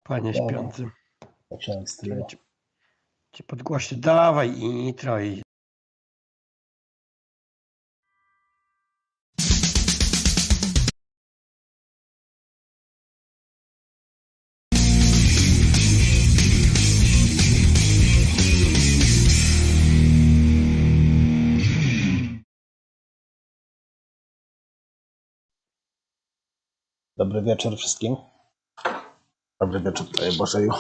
Panie Dobra. śpiący. Zacząłem streama. Cię podgłośnie. Dawaj i nitro i... Dobry wieczór wszystkim. Dobry wieczór, Panie Bożeju.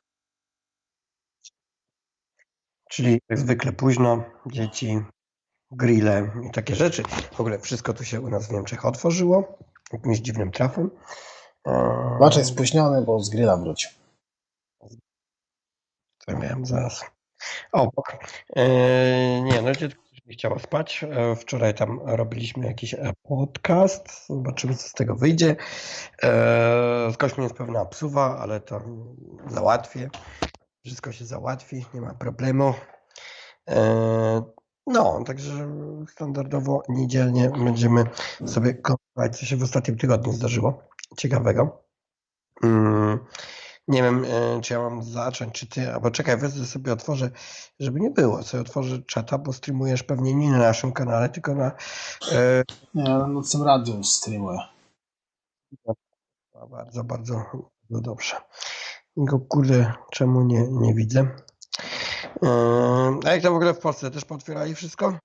Czyli jak zwykle późno, dzieci, grille i takie rzeczy. W ogóle wszystko tu się u nas w Niemczech otworzyło. Jakimś dziwnym trafem. Raczej spóźniony, bo z grilla wrócił. To miałem zaraz obok. Nie, no dziecko też nie chciało spać. Wczoraj tam robiliśmy jakiś podcast. Zobaczymy, co z tego wyjdzie. Z gośćmi jest pewna obsuwa, ale to załatwię. Wszystko się załatwi, nie ma problemu. No, także standardowo niedzielnie będziemy sobie kontynuować, co się w ostatnim tygodniu zdarzyło ciekawego. Nie wiem, czy ja mam zacząć, czy ty, albo czekaj, wezmę sobie, otworzę, żeby nie było, sobie otworzę czata, bo streamujesz pewnie nie na naszym kanale, tylko na... Nie, na nocnym radiu streamuję. Bardzo, bardzo dobrze. Go kurde, czemu nie widzę? A jak to w ogóle w Polsce? Też pootwierali wszystko?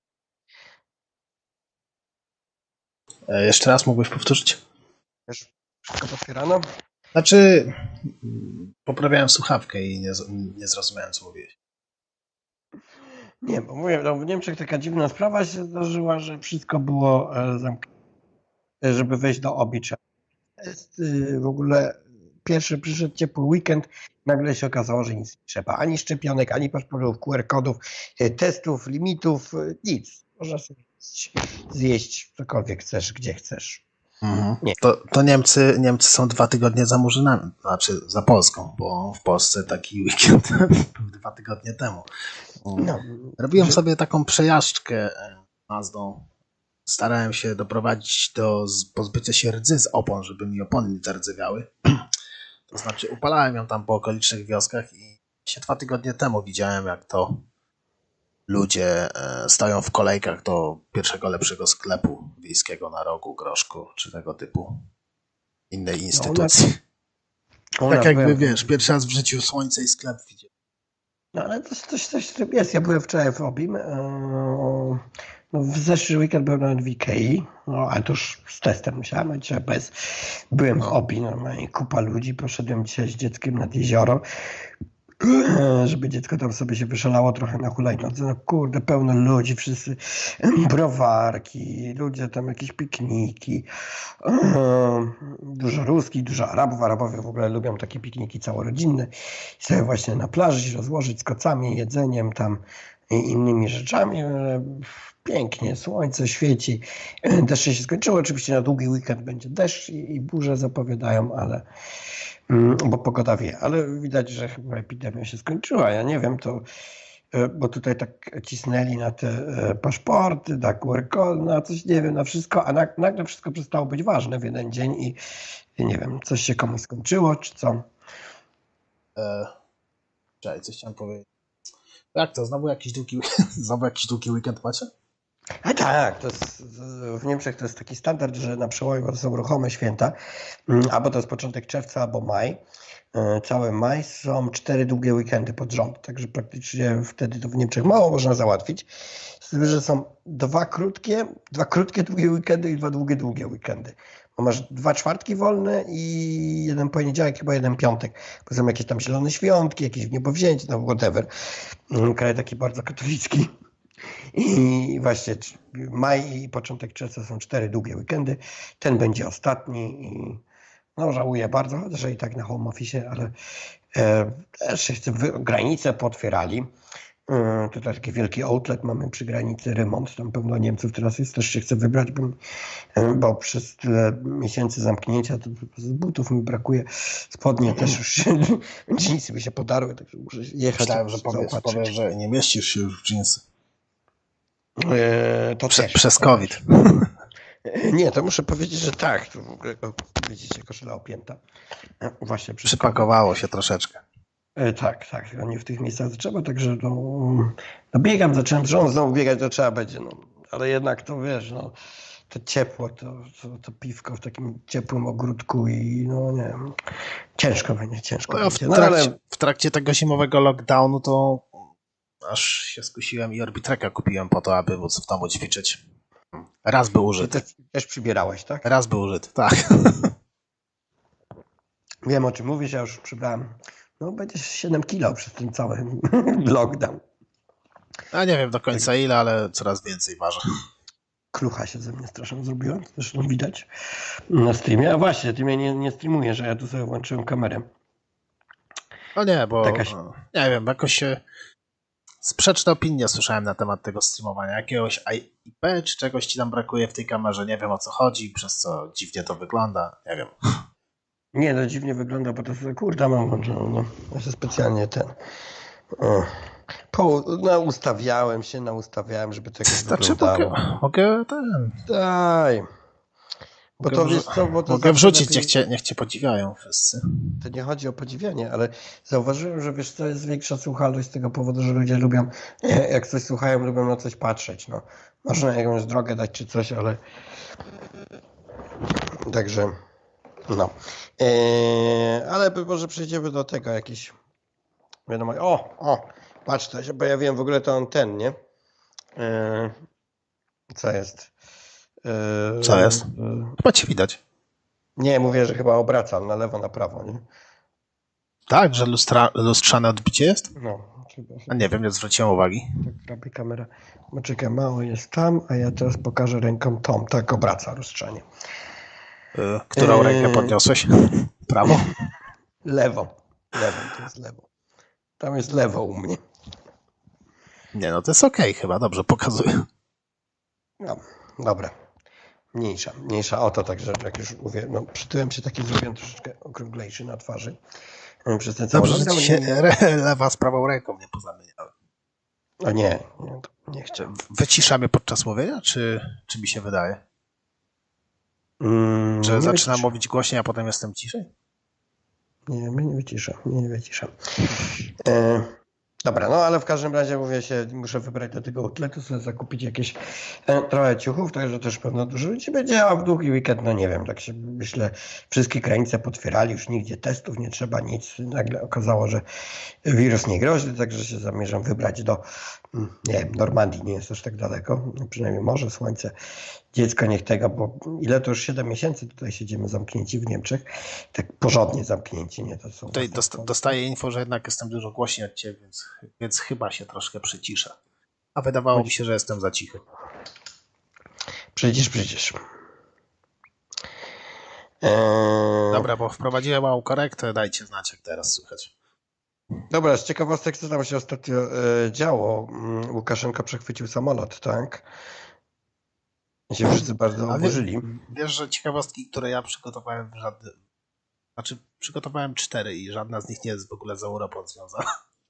Jeszcze raz mógłbyś powtórzyć? Też wszystko potwierano? Znaczy, poprawiałem słuchawkę i nie zrozumiałem, co mówiłeś. Nie, bo mówię, no w Niemczech taka dziwna sprawa się zdarzyła, że wszystko było zamknięte, żeby wejść do oblicza. Jest w ogóle pierwszy przyszedł ciepły weekend, nagle się okazało, że nic nie trzeba. Ani szczepionek, ani paszportów, QR-kodów, testów, limitów, nic. Można sobie zjeść cokolwiek chcesz, gdzie chcesz. Mhm. To Niemcy są 2 tygodnie za Murzynami, znaczy za Polską, bo w Polsce taki weekend był 2 tygodnie temu. No. Robiłem sobie taką przejażdżkę Mazdą. Starałem się doprowadzić do pozbycia się rdzy z opon, żeby mi opony nie zardzewiały. To znaczy upalałem ją tam po okolicznych wioskach i się 2 tygodnie temu widziałem, jak to ludzie stoją w kolejkach do pierwszego lepszego sklepu wiejskiego na rogu, Groszku, czy tego typu innej instytucji. Tak jakby, wiesz, pierwszy raz w życiu słońce i sklep widziałem. No ale coś w tym jest. Ja byłem wczoraj w Obim. No, w zeszły weekend byłem nawet w Ikei, no ale to już z testem musiałem, a dzisiaj bez. Byłem w Obi, normalnie kupa ludzi. Poszedłem dzisiaj z dzieckiem nad jezioro, żeby dziecko tam sobie się wyszalało trochę na hulajnodze. No kurde, pełno ludzi, wszyscy browarki, ludzie tam jakieś pikniki, dużo Ruskich, dużo Arabów. Arabowie w ogóle lubią takie pikniki całorodzinne. I sobie właśnie na plaży się rozłożyć z kocami, jedzeniem tam i innymi rzeczami. Pięknie, słońce świeci, deszcze się skończyło. Oczywiście na długi weekend będzie deszcz i burze zapowiadają, ale bo pogoda wie, ale widać, że chyba epidemia się skończyła. Ja nie wiem, to bo tutaj tak cisnęli na te paszporty, na QR-kod, na coś, nie wiem, na wszystko, a nagle wszystko przestało być ważne w jeden dzień i nie wiem, coś się komuś skończyło, czy co? Czekaj, coś chciałem powiedzieć. Jak to? Znowu jakiś długi weekend macie? A tak, to jest, w Niemczech to jest taki standard, że na przełomie, bo to są ruchome święta, albo to jest początek czerwca, albo maj. Cały maj są 4 długie weekendy pod rząd, także praktycznie wtedy to w Niemczech mało można załatwić. Z tym, że są dwa krótkie długie weekendy i 2 długie weekendy. Bo masz 2 czwartki wolne i 1 poniedziałek, chyba 1 piątek. Bo są jakieś tam zielone świątki, jakieś niebowzięcie, no whatever. Kraj taki bardzo katolicki. I właśnie maj i początek czerwca są 4 długie weekendy. Ten będzie ostatni i no żałuję bardzo, chociaż i tak na home office, ale też się chcę, granice pootwierali. Tutaj taki wielki outlet mamy przy granicy, remont, tam pełno Niemców teraz jest, też się chcę wybrać, bo przez tyle miesięcy zamknięcia to z butów mi brakuje, spodnie też już dżinsy by się podarły, także muszę jechać. Myślałem, że powiesz, że nie mieścisz się już w dżinsy. To przez COVID. Nie, to muszę powiedzieć, że tak. Tu w ogóle, widzicie, koszula opięta. Właśnie przez Przypakowało się troszeczkę. Tak, tak. Nie w tych miejscach to trzeba, także no biegam, zacząłem znowu biegać, to trzeba będzie. No. Ale jednak to wiesz, no, to ciepło, to piwko w takim ciepłym ogródku i no nie wiem, ciężko będzie, ciężko No, będzie. No, ale w trakcie tego zimowego lockdownu to aż się skusiłem i Orbitreka kupiłem po to, aby móc w domu ćwiczyć. Raz był użyty. Też przybierałeś, tak? Raz był użyty, tak. Wiem, o czym mówisz, ja już przybrałem. No będzie 7 kilo przez ten cały lockdown. A nie wiem do końca ile, ale coraz więcej ważę. Klucha się ze mnie strasznie zrobiła, zresztą widać na streamie. A właśnie, ty mnie nie streamujesz, a ja tu sobie włączyłem kamerę. No nie, bo nie wiem, jakoś się sprzeczne opinie słyszałem na temat tego streamowania. Jakiegoś IP czy czegoś ci tam brakuje w tej kamerze, nie wiem o co chodzi, przez co dziwnie to wygląda, nie wiem. Nie, no dziwnie wygląda, bo to sobie kurda mam włączoną, no. Ja się specjalnie ustawiałem, żeby to jakoś wyglądało. Mogę Daj. Bo to wiesz co, bo to mogę wrzucić, niech cię podziwiają wszyscy. To nie chodzi o podziwianie, ale zauważyłem, że wiesz co, jest większa słuchalność z tego powodu, że ludzie lubią, jak coś słuchają, lubią na coś patrzeć, no. Można jakąś drogę dać czy coś, ale także no. Ale może przejdziemy do tego jakieś wiadomo, patrz, to się pojawiłem w ogóle to on nie? Co jest? Co jest? Chyba cię widać. Nie, mówię, że chyba obracam na lewo, na prawo, nie? Tak, że lustrzane odbicie jest? No. A nie wiem, nie zwróciłem uwagi. Tak robi kamera. Czekaj, mało jest tam, a ja teraz pokażę ręką tą. Tak obraca lustrzanie. Którą rękę podniosłeś? Prawo? Lewo, to jest lewo. Tam jest lewo u mnie. Nie, no to jest okej, chyba, dobrze pokazuję. No, dobra. Mniejsza o to, także jak już mówię, no przytyłem się taki, zrobiłem troszeczkę okrąglejszy na twarzy. Przez ten cały dobrze, że ci się lewa z prawą ręką nie pozamieniały. A nie, nie chciałem. Wyciszam je podczas mówienia, czy mi się wydaje? Że zaczynam mówić głośniej, a potem jestem ciszej? Nie, nie wyciszam. Dobra, no ale w każdym razie mówię się, muszę wybrać do tego outletu, sobie zakupić jakieś trochę ciuchów, także też pewno dużo ludzi będzie, a w długi weekend, no nie wiem, tak się myślę, wszystkie granice potwierali, już nigdzie testów nie trzeba, nic. Nagle okazało, że wirus nie grozi, także się zamierzam wybrać do, nie wiem, Normandii, nie jest aż tak daleko, przynajmniej morze, słońce, dziecko niech tego, bo ile to już 7 miesięcy tutaj siedzimy zamknięci w Niemczech, tak porządnie zamknięci, nie to są. Tutaj dostaję info, że jednak jestem dużo głośniej od ciebie, więc chyba się troszkę przyciszę. A wydawało mi się, że jestem za cichy. Przecież. Dobra, bo wprowadziłem małą korektę, dajcie znać, jak teraz słychać. Dobra, z ciekawostek, co tam się ostatnio działo. Łukaszenko przechwycił samolot, tak? I się wszyscy bardzo oburzyli. Wiesz, że ciekawostki, które ja przygotowałem, przygotowałem 4 i żadna z nich nie jest w ogóle z Europą związana.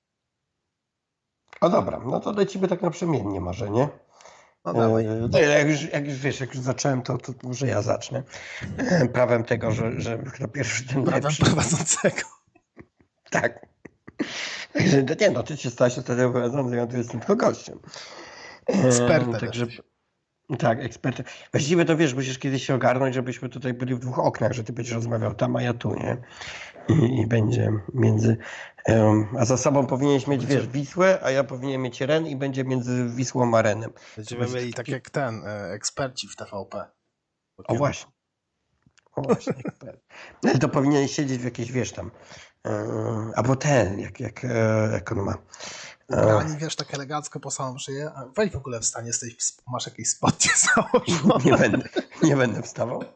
O dobra, no to lecimy tak naprzemiennie może, nie? No dawaj. Jak już zacząłem, to może ja zacznę. Prawem tego, że kto pierwszy, ten Prawem lepszy. prowadzącego. Tak. Także nie, no ty się stałeś wtedy prowadzącym, ja tu jestem tylko gościem. Ekspertem. Tak, ekspertem. Właściwie to wiesz, musisz kiedyś się ogarnąć, żebyśmy tutaj byli w 2 oknach, że ty będziesz rozmawiał tam, a ja tu, nie? I będzie między... a za sobą powinieneś mieć, wiesz, Wisłę, a ja powinien mieć Ren i będzie między Wisłą a Renem. Będziemy mieli tak jak eksperci w TVP. O właśnie, ekspert. To powinien siedzieć w jakiejś, wiesz tam, albo ten, jak on ma. Ani wiesz, tak elegancko po samą szyję. Weź w ogóle wstanie, masz jakieś spodnie założone. Nie będę wstawał.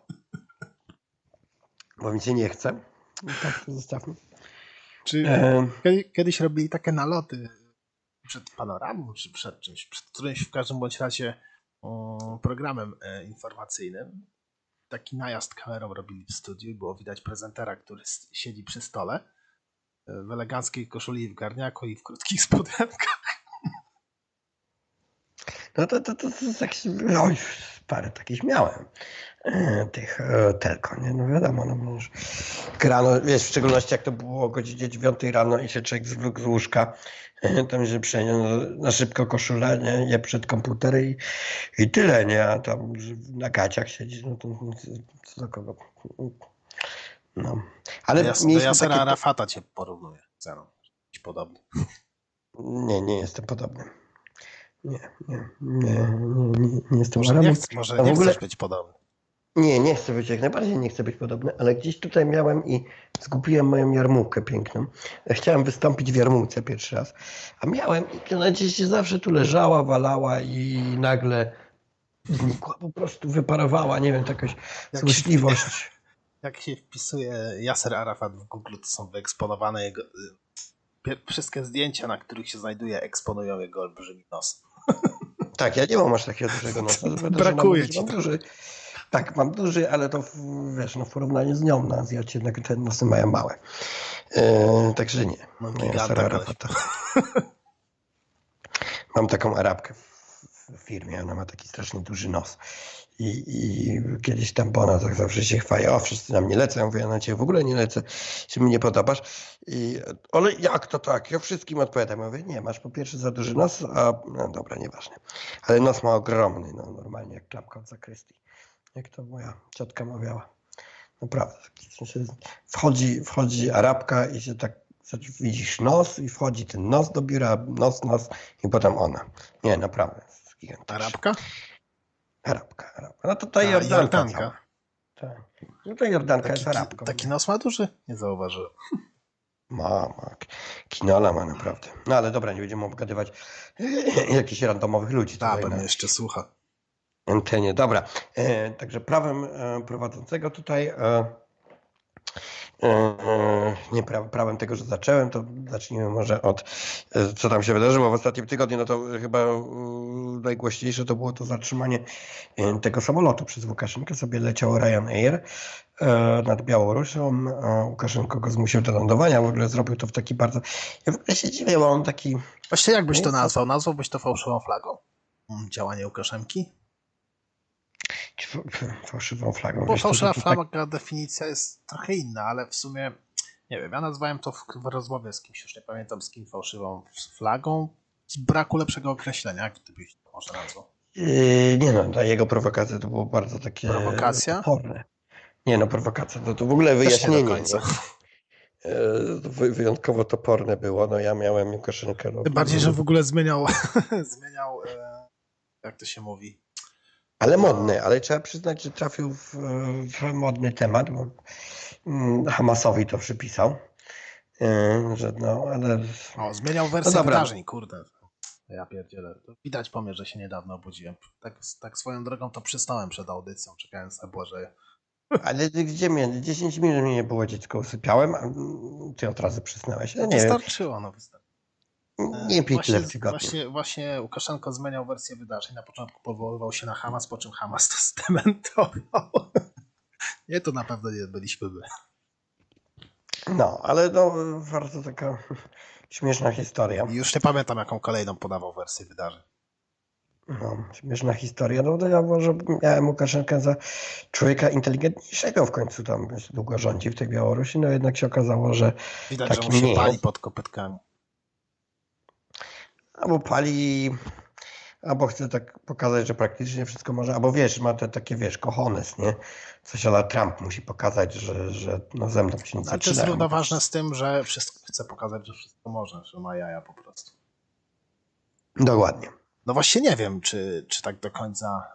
Bo mi się nie chce. Tak, to zostawmy. Czy kiedyś robili takie naloty przed panoramą, czy przed czymś, przed którymś w każdym bądź razie programem informacyjnym. Taki najazd kamerą robili w studiu i było widać prezentera, który siedzi przy stole w eleganckiej koszuli, w garniaku i w krótkich spodenkach. No to tak, oj, parę takich miałem. Tych telko, nie? No wiadomo, no już rano, wiesz, w szczególności jak to było o godzinie 9 rano i się człowiek zwrócił z łóżka, tam się przeniósł na szybko koszulę, nie przed komputer i tyle, nie? A tam na gaciach siedzieć, no to co do kogo? No. Ale do Jasera Arafata cię porównuje ceną. Jakiś podobny. Nie jestem podobny. Nie jestem może Arabem. Może nie chcesz być podobny. Nie chcę być, jak najbardziej nie chcę być podobny, ale gdzieś tutaj miałem i zgubiłem moją jarmułkę piękną. Chciałem wystąpić w jarmułce pierwszy raz, a miałem i ona gdzieś zawsze tu leżała, walała i nagle znikła, po prostu wyparowała, nie wiem, jakaś złośliwość. Jak się wpisuje Yaser Arafat w Google, to są wyeksponowane jego... Wszystkie zdjęcia, na których się znajduje, eksponują jego olbrzymi nos. Tak, ja nie mam aż takiego dużego nosa. Brakuje ci. Mam duży. Tak, mam duży, ale to wiesz, no w porównaniu z nią na Azjacie jednak te nosy mają małe. Także nie. No, mam taką Arabkę w firmie, ona ma taki strasznie duży nos. I kiedyś tam ona tak zawsze się chwali, wszyscy na mnie lecą, ja mówię, ja na ciebie w ogóle nie lecę, się mi nie podobasz. Ale jak to tak? Ja wszystkim odpowiadam. Ja mówię, nie, masz po pierwsze za duży nos, a no dobra, nieważne. Ale nos ma ogromny, no normalnie jak klapka od zakrystii. Jak to moja ciotka mawiała. Naprawdę. Wchodzi Arabka i się tak widzisz nos i wchodzi ten nos do biura, nos i potem ona. Nie, naprawdę. Arabka? Arabka. No to Jordanka. Tak. No to Jordanka jest Arabką. Taki nos ma duży? Nie zauważyłem. Ma. Kinola ma naprawdę. No ale dobra, nie będziemy obgadywać jakichś randomowych ludzi. Tak, pewnie jeszcze słucha. Antenie. Dobra. Także prawem prowadzącego tutaj, nie prawem tego, że zacząłem, to zacznijmy może od co tam się wydarzyło w ostatnim tygodniu. No to chyba najgłośniejsze to było to zatrzymanie tego samolotu przez Łukaszenkę. Sobie leciał Ryanair nad Białorusią. Łukaszenko go zmusił do lądowania. W ogóle zrobił to w taki bardzo... Ja w ogóle się dziwię, bo on taki... Właściwie jak byś to nazwał? Nazwałbyś to fałszywą flagą? Działanie Łukaszenki? Fałszywą flagą. Bo fałszywa flaga definicja jest trochę inna, ale w sumie nie wiem, ja nazwałem to w rozmowie z kimś, już nie pamiętam z kim, fałszywą flagą z braku lepszego określenia. Jak ty byś to może nazwał? Nie no, ta jego prowokacja to było bardzo takie prowokacja? Toporne. Nie no, prowokacja to w ogóle wyjaśnienie. Wyjątkowo toporne było. No ja miałem Łukaszenkę. Tym bardziej, że w ogóle zmieniał jak to się mówi? Ale modny, ale trzeba przyznać, że trafił w modny temat, bo Hamasowi to przypisał. Że no, ale... zmieniał wersję wydarzeń, kurde. Ja pierdzielę. Widać po mnie, że się niedawno obudziłem. Tak swoją drogą to przystałem przed audycją, czekając na Błażeja. Ale gdzie mnie? 10 minut mnie nie było, dziecko usypiałem, a ty od razu przysnąłeś. Ja nie wystarczyło, Nie pij tyle w tygodniu. Właśnie Łukaszenko zmieniał wersję wydarzeń. Na początku powoływał się na Hamas, po czym Hamas to zdementował. Nie, to na pewno nie byliśmy my. No, ale no, bardzo taka śmieszna historia. I już nie pamiętam, jaką kolejną podawał wersję wydarzeń. No, śmieszna historia. No ja może miałem Łukaszenkę za człowieka inteligentniejszego w końcu tam długo rządzi w tej Białorusi, no jednak się okazało, że widać, że mu się pali pod kopytkami. Albo pali, albo chce tak pokazać, że praktycznie wszystko może, albo wiesz, ma te takie, wiesz, cojones, nie? Coś ala Trump musi pokazać, że no ze mną się nic nie to jest równoważne z tym, że chce pokazać, że wszystko może, że ma jaja po prostu. Dokładnie. No właśnie nie wiem, czy tak do końca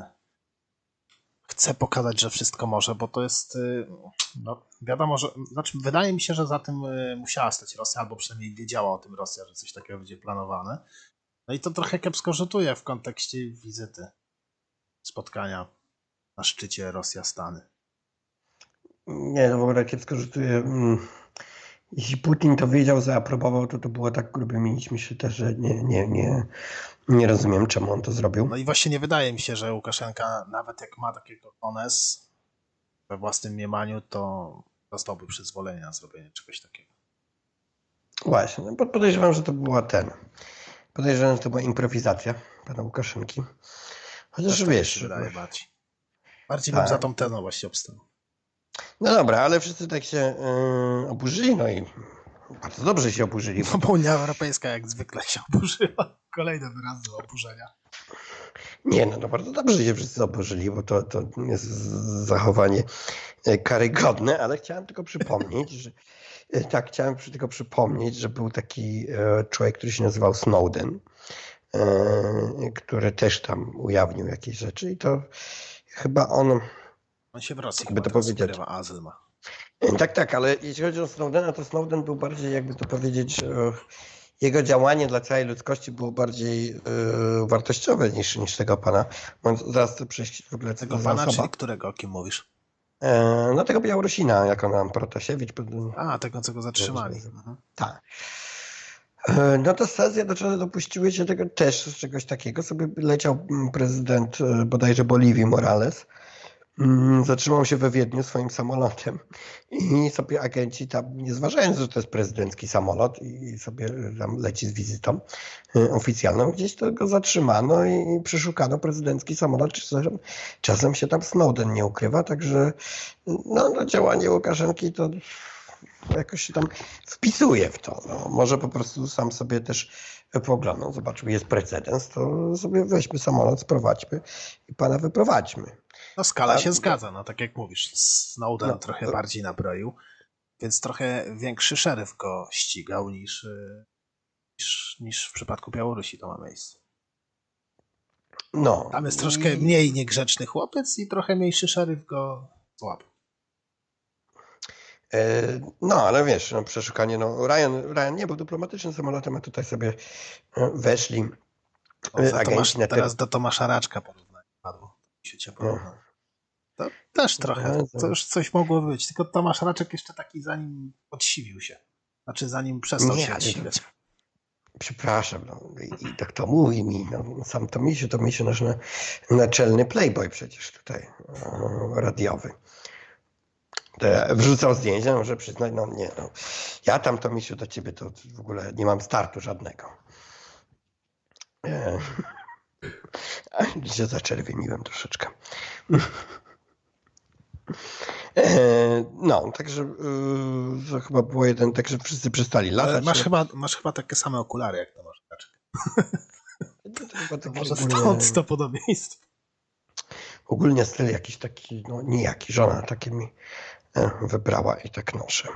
chce pokazać, że wszystko może, bo to jest, no wiadomo, że, znaczy wydaje mi się, że za tym musiała stać Rosja, albo przynajmniej wiedziała o tym Rosja, że coś takiego będzie planowane. No i to trochę kiepsko rzutuje w kontekście wizyty, spotkania na szczycie Rosja-Stany. Nie, no w ogóle kiepsko rzutuje. Jeśli Putin to wiedział, zaaprobował, to było tak grubymi nićmi szyte, że nie rozumiem, czemu on to zrobił. No i właśnie nie wydaje mi się, że Łukaszenka, nawet jak ma takiego kones we własnym mniemaniu, to dostałby przyzwolenie na zrobienie czegoś takiego. Właśnie, no podejrzewam, że to była improwizacja pana Łukaszenki. Chociaż tak wiesz... się wydaje bardziej. Bardziej bym tak. za tą teną właśnie obstał. No dobra, ale wszyscy tak się oburzyli, no i bardzo dobrze się oburzyli. Bo Unia Europejska jak zwykle się oburzyła. Kolejne wyrazy oburzenia. Nie, no to bardzo dobrze się wszyscy oburzyli, bo to jest zachowanie karygodne, ale chciałem tylko przypomnieć, że że był taki człowiek, który się nazywał Snowden, który też tam ujawnił jakieś rzeczy i to chyba on się w Rosji jakby to powiedzieć. azyl ma. Tak, ale jeśli chodzi o Snowdena, to Snowden był bardziej, jakby to powiedzieć, jego działanie dla całej ludzkości było bardziej wartościowe niż tego pana. Zaraz to przejść w ogóle tego pana, czyli którego, o kim mówisz? No tego Białorusina, jak on nam Protasiewicz. Tego, co go zatrzymali. Tak. No to Stany Zjednoczone dopuściły się tego też, z czegoś takiego. Sobie leciał prezydent bodajże Boliwii Morales. Zatrzymał się we Wiedniu swoim samolotem i sobie agenci tam, nie zważając, że to jest prezydencki samolot i sobie tam leci z wizytą oficjalną, gdzieś to go zatrzymano i przeszukano prezydencki samolot. Czasem się tam Snowden nie ukrywa, także no działanie Łukaszenki to jakoś się tam wpisuje w to. No, może po prostu sam sobie też poglądał, zobaczył, jest precedens, to sobie weźmy samolot, sprowadźmy i pana wyprowadźmy. No skala się zgadza, no tak jak mówisz. Snowden trochę bardziej nabroił, więc trochę większy szeryf go ścigał niż w przypadku Białorusi to ma miejsce. No. Tam jest troszkę mniej niegrzeczny chłopiec i trochę mniejszy szeryf go złapał. No, ale wiesz, przeszukanie, Ryan nie był dyplomatycznym samolotem, a tutaj sobie weszli agenci na teraz do Tomasza Raczka porównanie padło. Się cię porównał. To też trochę, to już coś mogło być, tylko Tomasz Raczek jeszcze taki zanim odsiwił się. Znaczy zanim przestał się odsiwiać. Przepraszam, i tak to mówi mi, sam to Misiu nasz naczelny playboy przecież tutaj radiowy. Wrzucał zdjęcia, muszę przyznać, ja tam to Misiu do ciebie to w ogóle nie mam startu żadnego. Się zaczerwieniłem troszeczkę. No, także to chyba było także wszyscy przestali latać. Masz chyba takie same okulary jak Tomasz Raczek. To może stąd to podobieństwo. Ogólnie styl jakiś taki, nijaki, żona takie mi wybrała i tak noszę.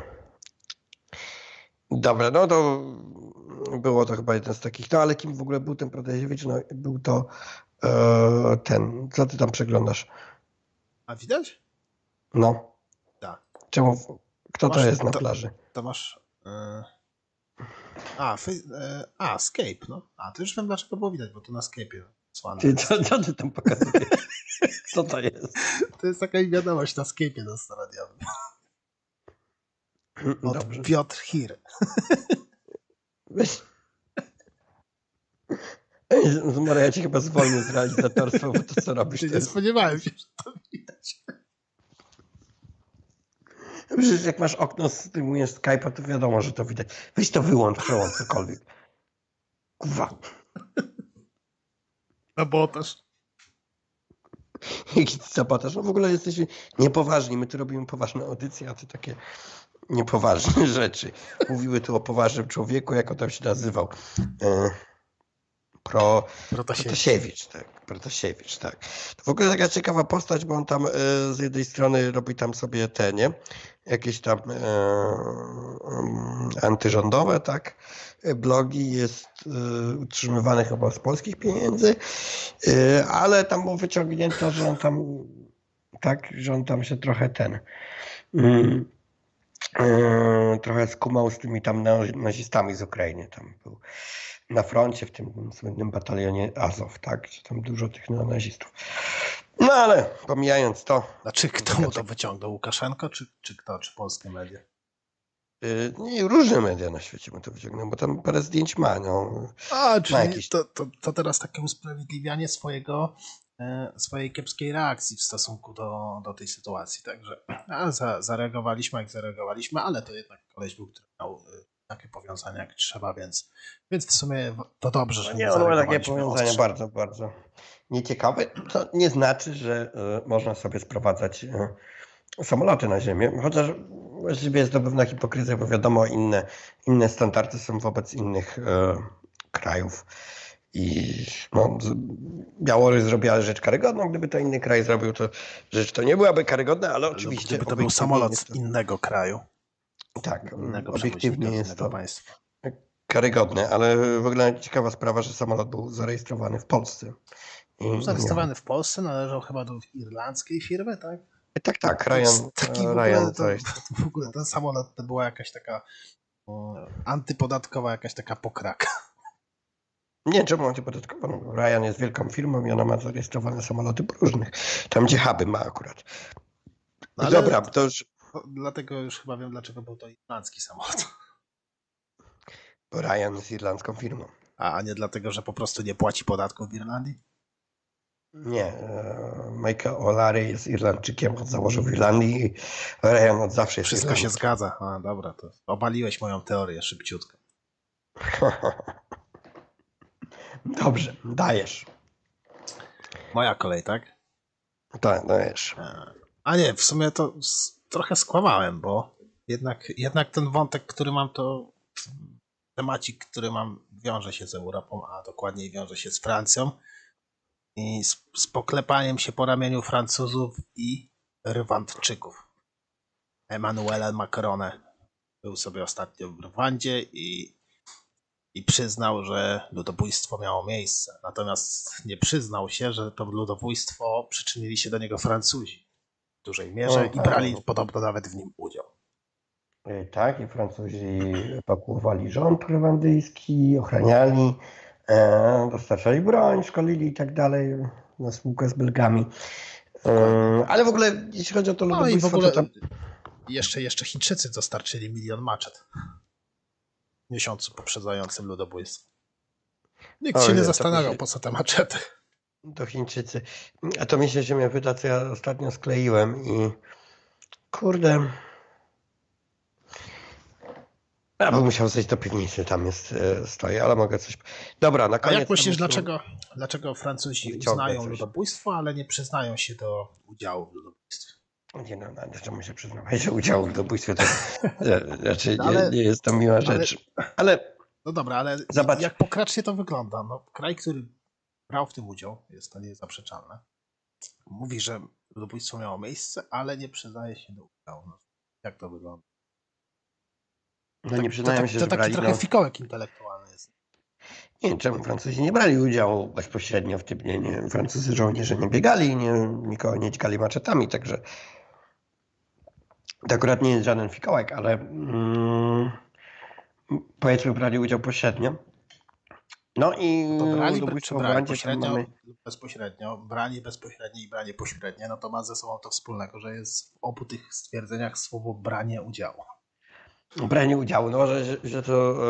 Dobra, no to było to chyba jeden z takich, ale kim w ogóle był ten Protasiewicz? No był to ten, co ty tam przeglądasz? A widać? No. Tak. Czemu, kto to jest na plaży? To masz... Skype, no. To już wiem dlaczego było widać, bo to na Skype'ie słane. Co ty tam pokazujesz? Co to jest? To jest taka wiadomość na Skype'ie na staradiowym. Dobrze. Piotr Hir. Zmora, ja ci chyba zwolnię z realizatorstwa, bo to co robisz? Nie spodziewałem się, że to widać. Przecież jak masz okno, streamujesz Skype'a, to wiadomo, że to widać. Weź to wyłącz, przełącz cokolwiek. Kurwa. Sabotaż. Jaki sabotaż? No w ogóle jesteśmy niepoważni. My tu robimy poważne audycje, a ty takie niepoważne rzeczy. Mówiły tu o poważnym człowieku, jak on tam się nazywał. Protasiewicz, tak. To w ogóle taka ciekawa postać, bo on tam z jednej strony robi tam sobie te, nie? Jakieś tam antyrządowe, tak? Blogi, jest utrzymywany chyba z polskich pieniędzy, ale tam mu wyciągnięto, że on tam się trochę trochę skumał z tymi tam nazistami z Ukrainy. Tam był na froncie w tym słynnym batalionie Azow, tak? Gdzie tam dużo tych neonazistów. No ale pomijając to... Znaczy kto mu to wyciągnął? Łukaszenko czy kto? Czy polskie media? Nie, różne media na świecie mu to wyciągnął, bo tam parę zdjęć ma. Czyli jakieś... to teraz takie usprawiedliwianie swojej kiepskiej reakcji w stosunku do tej sytuacji. Także zareagowaliśmy jak zareagowaliśmy, ale to jednak koleś był, który miał takie powiązanie. powiązania jak trzeba, więc w sumie to dobrze, że Nie, on ma takie zareagowaliśmy powiązania ostrzej. bardzo, bardzo nieciekawe. To nie znaczy, że można sobie sprowadzać samoloty na ziemię, chociaż właściwie jest to pewna hipokryzja, bo wiadomo, inne standardy są wobec innych krajów. I no, Białoruś zrobiła rzecz karygodną. Gdyby to inny kraj zrobił, to rzecz to nie byłaby karygodna, ale oczywiście... Gdyby to był samolot z innego kraju. Tak, Innego obiektywnie jest to państwa. karygodne, ale w ogóle ciekawa sprawa, że samolot był zarejestrowany w Polsce. Zarejestrowany w Polsce, należał chyba do irlandzkiej firmy, tak? Tak, Ryan to jest. W ogóle ten samolot to była jakaś taka antypodatkowa, jakaś taka pokraka. Nie, czemu antypodatkowa? No, Ryan jest wielką firmą i ona ma zarejestrowane samoloty próżnych. Tam, gdzie huby ma akurat. No dobra, to już... Dlatego już chyba wiem, dlaczego był to irlandzki samolot. Bo Ryan jest irlandzką firmą. A nie dlatego, że po prostu nie płaci podatków w Irlandii? Nie, Michael O'Leary jest Irlandczykiem, on założył w Irlandii i Ryan od zawsze jest Wszystko się zgadza. A dobra, to obaliłeś moją teorię szybciutko. Dobrze, dajesz. Moja kolej, tak? Tak, dajesz. A nie, w sumie to trochę skłamałem, bo jednak ten wątek, który mam, to temacik, który mam, wiąże się z Europą, a dokładniej wiąże się z Francją i z poklepaniem się po ramieniu Francuzów i Rwandczyków. Emmanuel Macron był sobie ostatnio w Rwandzie i przyznał, że ludobójstwo miało miejsce. Natomiast nie przyznał się, że to ludobójstwo przyczynili się do niego Francuzi w dużej mierze i brali podobno nawet w nim udział. Tak, i Francuzi ewakuowali rząd rwandyjski, ochraniali, dostarczali broń, szkolili i tak dalej na spółkę z Belgami. Ale w ogóle, jeśli chodzi o to ludobójstwo... No i w ogóle to tam... jeszcze Chińczycy dostarczyli 1 milion maczet w miesiącu poprzedzającym ludobójstwo. Nikt się nie zastanawiał, po co te maczety. To Chińczycy. A to mi się ziemia pyta, co ja ostatnio skleiłem i kurde... Ja bym musiał zejść do piwnicy, tam stoi, ale mogę coś... Dobra, na koniec... A jak myślisz, dlaczego Francuzi uznają ludobójstwo, ale nie przyznają się do udziału w ludobójstwie? Nie no, czemu się przyznawać, że udział w ludobójstwie to raczej nie jest to miła rzecz. Ale... No dobra, ale zobacz. Jak pokracznie to wygląda? No, kraj, który brał w tym udział, jest to niezaprzeczalne, mówi, że ludobójstwo miało miejsce, ale nie przyznaje się do udziału. No, jak to wygląda? No nie przyznają się, to że taki brali... trochę fikołek intelektualny jest. Nie wiem, czemu Francuzi nie brali udziału bezpośrednio w tym. Nie, Francuzy żołnierze nie biegali, nikogo nie dźgali maczetami, także to akurat nie jest żaden fikołek, ale powiedzmy brali udział pośrednio. No i brali pośrednio lub bezpośrednio, branie bezpośrednie i branie pośrednie, no to ma ze sobą to wspólnego, że jest w obu tych stwierdzeniach słowo branie udziału. Branie udziału, no że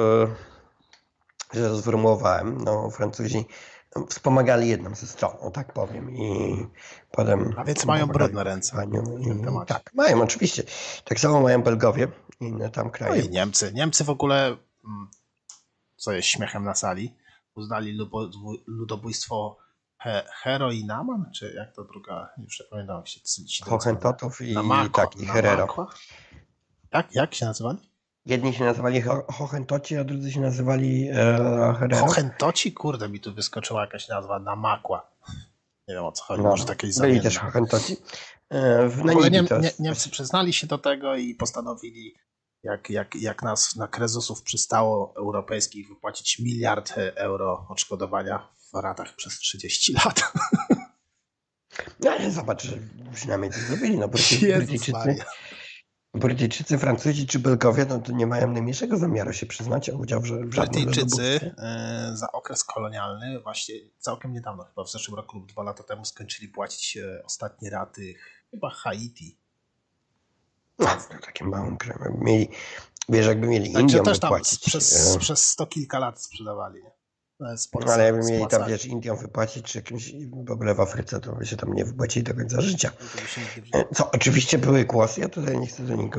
to sformułowałem, no Francuzi wspomagali jedną ze stron, o tak powiem, i potem... A więc mają brudne ręce. Tak, mają oczywiście. Tak samo mają Belgowie i inne tam kraje. No i Niemcy. Niemcy w ogóle, co jest śmiechem na sali, uznali ludobójstwo Heroinaman, czy jak to druga, już nie pamiętam jak się Hohentotów i Herero. Jak się nazywali? Jedni się nazywali Hohentoci, a drudzy się nazywali Herero. Hohentoci? Kurde, mi tu wyskoczyła jakaś nazwa Namakła. Nie wiem o co chodzi, no, może takiej byli też Hohentoci. W ogóle Niemcy przyznali się do tego i postanowili, jak nas na Krezusów przystało europejskich, wypłacić 1 miliard euro odszkodowania w ratach przez 30 lat. No ale zobacz, że przynajmniej to zrobili. No, Brytyjczycy, Francuzi czy Belgowie no, to nie mają najmniejszego zamiaru się przyznać o udział w żadnym Brytyjczycy za okres kolonialny, właśnie całkiem niedawno, chyba w zeszłym roku lub 2 lata temu, skończyli płacić ostatnie raty chyba Haiti. No, takim małym krajem. Jakby mieli Indią Indią też tam wypłacić. Przez 100 kilka lat sprzedawali. Nie? No, ale jakby mieli tam, Indią wypłacić, czy jakimś w ogóle w Afryce, to by się tam nie wypłacili do końca życia. Co oczywiście były głosy, ja tutaj nie chcę do niego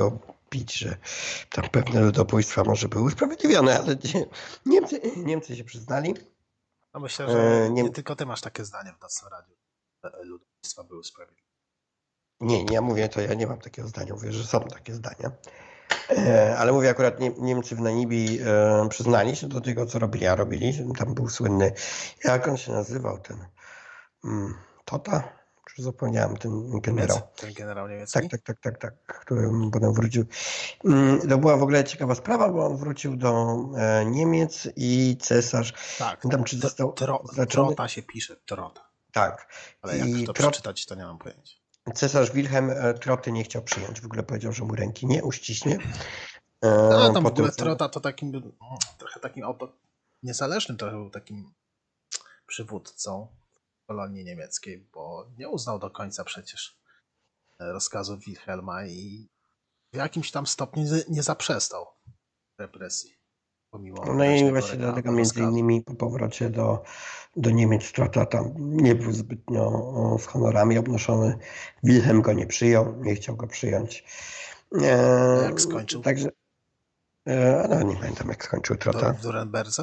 pić, że tam pewne ludobójstwa może były usprawiedliwione, ale Niemcy się przyznali. No myślę, że nie tylko ty masz takie zdanie w naszym radiu. Ludobójstwa były sprawiedliwe. Nie, ja nie mam takiego zdania, mówię, że są takie zdania. Ale mówię, akurat Niemcy w Namibii przyznali się do tego, co robili, a robili. Tam był słynny, jak on się nazywał, ten Tota? Już zapomniałem, ten generał. Ten generał niemiecki? Tak, który potem wrócił. To była w ogóle ciekawa sprawa, bo on wrócił do Niemiec i cesarz... Tak, tam, czy został Trota się pisze, Trota. Tak. Ale jak to przeczytać, to nie mam pojęcia. Cesarz Wilhelm Troty nie chciał przyjąć. W ogóle powiedział, że mu ręki nie uściśnie. No tam w ogóle Trota to trochę takim niezależnym trochę był takim przywódcą kolonii niemieckiej, bo nie uznał do końca przecież rozkazów Wilhelma i w jakimś tam stopniu nie zaprzestał represji. No i właśnie dlatego między innymi po powrocie do Niemiec Trota tam nie był zbytnio z honorami obnoszony. Wilhelm go nie przyjął, nie chciał go przyjąć. Jak skończył? Także, no nie pamiętam jak skończył Trota. W Nuremberze?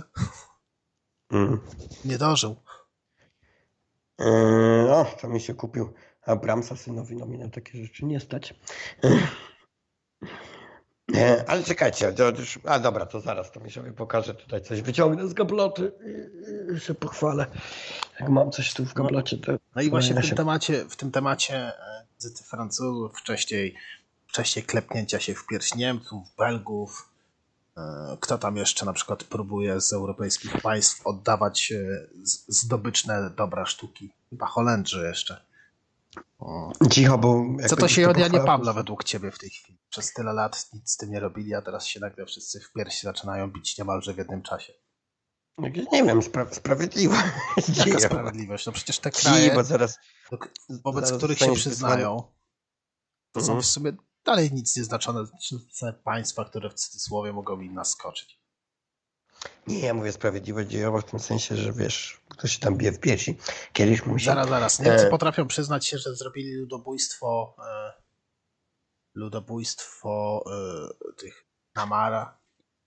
Nie dożył. To mi się kupił Abramsa synowi, no mi na takie rzeczy nie stać. Ale czekajcie, dobra, to zaraz to mi sobie pokażę, tutaj coś wyciągnę z gabloty i się pochwalę. Jak mam coś tu w gablocie, to... No i właśnie w tym temacie wizyty Francuzów, wcześniej klepnięcia się w pierś Niemców, Belgów, kto tam jeszcze na przykład próbuje z europejskich państw oddawać zdobyczne dobra sztuki? Chyba Holendrzy jeszcze. Cicho, bo... Co to się od Janie Pawła według ciebie w tej chwili? Przez tyle lat nic z tym nie robili, a teraz się nagle wszyscy w piersi zaczynają bić niemalże w jednym czasie. Nie wiem, sprawiedliwość. Jaka sprawiedliwość? No przecież te kraje, wobec których się przyznają, to są w sumie dalej nic nieznaczone państwa, które w cudzysłowie mogą im naskoczyć. Nie, ja mówię sprawiedliwość dziejowa w tym sensie, że wiesz, ktoś się tam bije w piersi. Kiedyś musi... Zaraz. Niemcy potrafią przyznać się, że zrobili ludobójstwo tych Namara,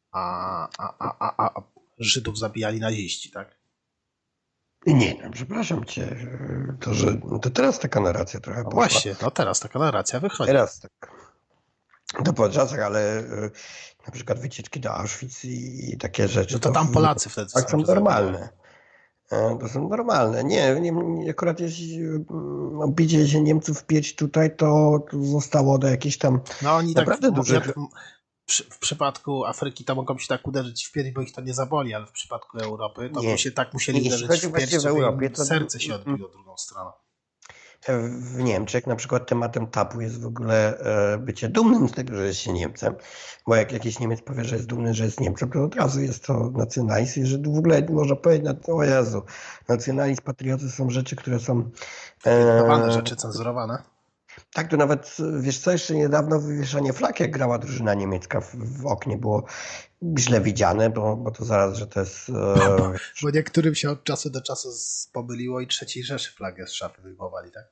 a Żydów zabijali naziści, tak? Nie, no, przepraszam cię, to teraz taka narracja trochę poszła. Właśnie, no teraz taka narracja wychodzi. Teraz tak. To po czasach, ale na przykład wycieczki do Auschwitz i takie rzeczy. No to tam Polacy wtedy są normalne. To są normalne. Nie, akurat jeśli bicie się Niemców w pierś tutaj, to zostało do jakichś tam no oni naprawdę tak dużych... W przypadku Afryki to mogą się tak uderzyć w pierś, bo ich to nie zaboli, ale w przypadku Europy to się tak musieli uderzyć w pierś, żeby serce się odbiło drugą stroną. W Niemczech na przykład tematem tabu jest w ogóle bycie dumnym z tego, że jest się Niemcem, bo jak jakiś Niemiec powie, że jest dumny, że jest Niemcem, to od razu jest to nacjonalizm, że w ogóle można powiedzieć, o Jezu, nacjonalizm, patriotyzm są rzeczy, które są... rzeczy cenzurowane. Tak, to nawet, wiesz co, jeszcze niedawno wywieszanie flag, jak grała drużyna niemiecka w oknie, było źle widziane, bo to zaraz, że to jest... Bo niektórym się od czasu do czasu pomyliło i III Rzeszy flagę z szafy wyjmowali, tak?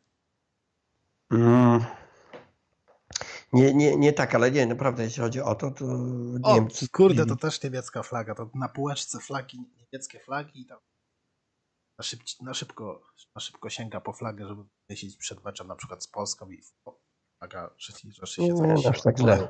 Nie tak, ale nie, naprawdę jeśli chodzi o to Niemcy... Kurde, to też niemiecka flaga, to na półeczce niemieckie flagi i tam na szybko sięga po flagę, żeby jeździć przed meczem na przykład z Polską i flaga III Rzeszy się zawiesiła. Aż tak źle.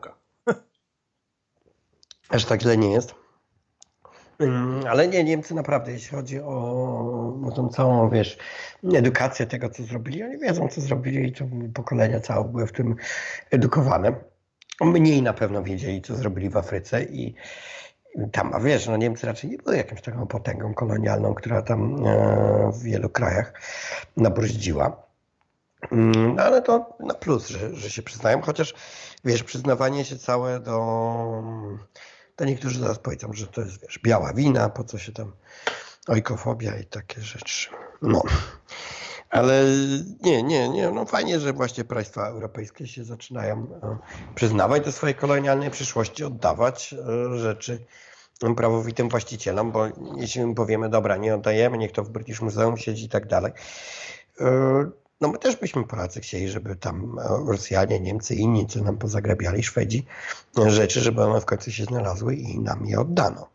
Aż tak źle nie jest. Ale nie, Niemcy naprawdę, jeśli chodzi o tą całą, wiesz, edukację tego, co zrobili, oni wiedzą, co zrobili i to pokolenia całe były w tym edukowane. Mniej na pewno wiedzieli, co zrobili w Afryce i tam, a wiesz, no Niemcy raczej nie były jakąś taką potęgą kolonialną, która tam w wielu krajach nabruździła. No ale to na plus, że się przyznają, chociaż wiesz, przyznawanie się całe to niektórzy zaraz powiedzą, że to jest, wiesz, biała wina, po co się tam ojkofobia i takie rzeczy. No. Ale nie, no fajnie, że właśnie państwa europejskie się zaczynają przyznawać do swojej kolonialnej przyszłości, oddawać rzeczy prawowitym właścicielom, bo jeśli my powiemy, dobra, nie oddajemy, niech to w British Museum siedzi i tak dalej, No my też byśmy Polacy chcieli, żeby tam Rosjanie, Niemcy, inni, co nam pozagrabiali, Szwedzi, rzeczy, żeby one w końcu się znalazły i nam je oddano.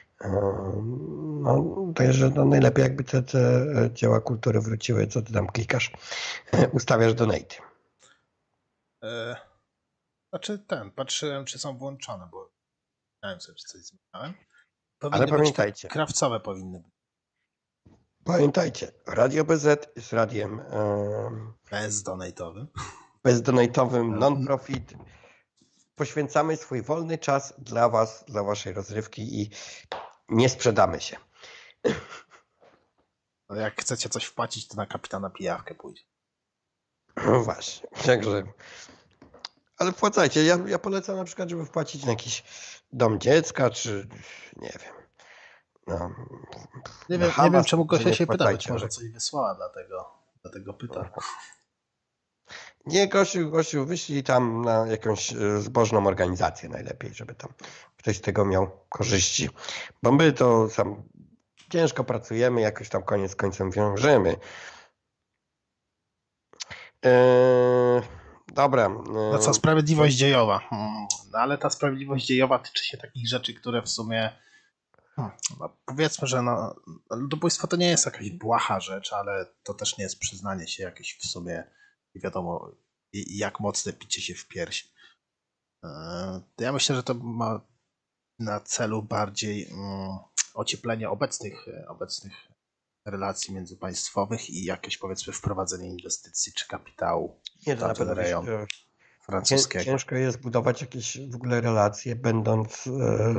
No, także no najlepiej jakby te dzieła kultury wróciły, co ty tam klikasz, ustawiasz donate. Znaczy patrzyłem, czy są włączone, bo miałem sobie coś zmieniałem. Ale pamiętajcie. Krawcowe powinny być. Pamiętajcie, Radio BZ jest radiem bezdonatowym, non-profit. Poświęcamy swój wolny czas dla was, dla waszej rozrywki i nie sprzedamy się. No jak chcecie coś wpłacić, to na kapitana pijawkę pójdzie. No właśnie, także... Ale wpłacajcie. Ja polecam na przykład, żeby wpłacić na jakiś dom dziecka, czy nie wiem. No, nie wiem, czemu Gosia się pyta, być może coś wysłała, dlatego pyta. Nie, Gosiu, wyślij tam na jakąś zbożną organizację najlepiej, żeby tam ktoś z tego miał korzyści. Bo my to sam ciężko pracujemy, jakoś tam koniec końcem wiążemy. Dobra. No co, sprawiedliwość dziejowa. No ale ta sprawiedliwość dziejowa tyczy się takich rzeczy, które w sumie no powiedzmy, że ludobójstwo to nie jest jakaś błaha rzecz, ale to też nie jest przyznanie się jakieś w sumie nie wiadomo jak mocne picie się w pierś. Ja myślę, że to ma na celu bardziej ocieplenie obecnych relacji międzypaństwowych i jakieś powiedzmy wprowadzenie inwestycji czy kapitału w ten rejon francuskiego. Ciężko jest budować jakieś w ogóle relacje, będąc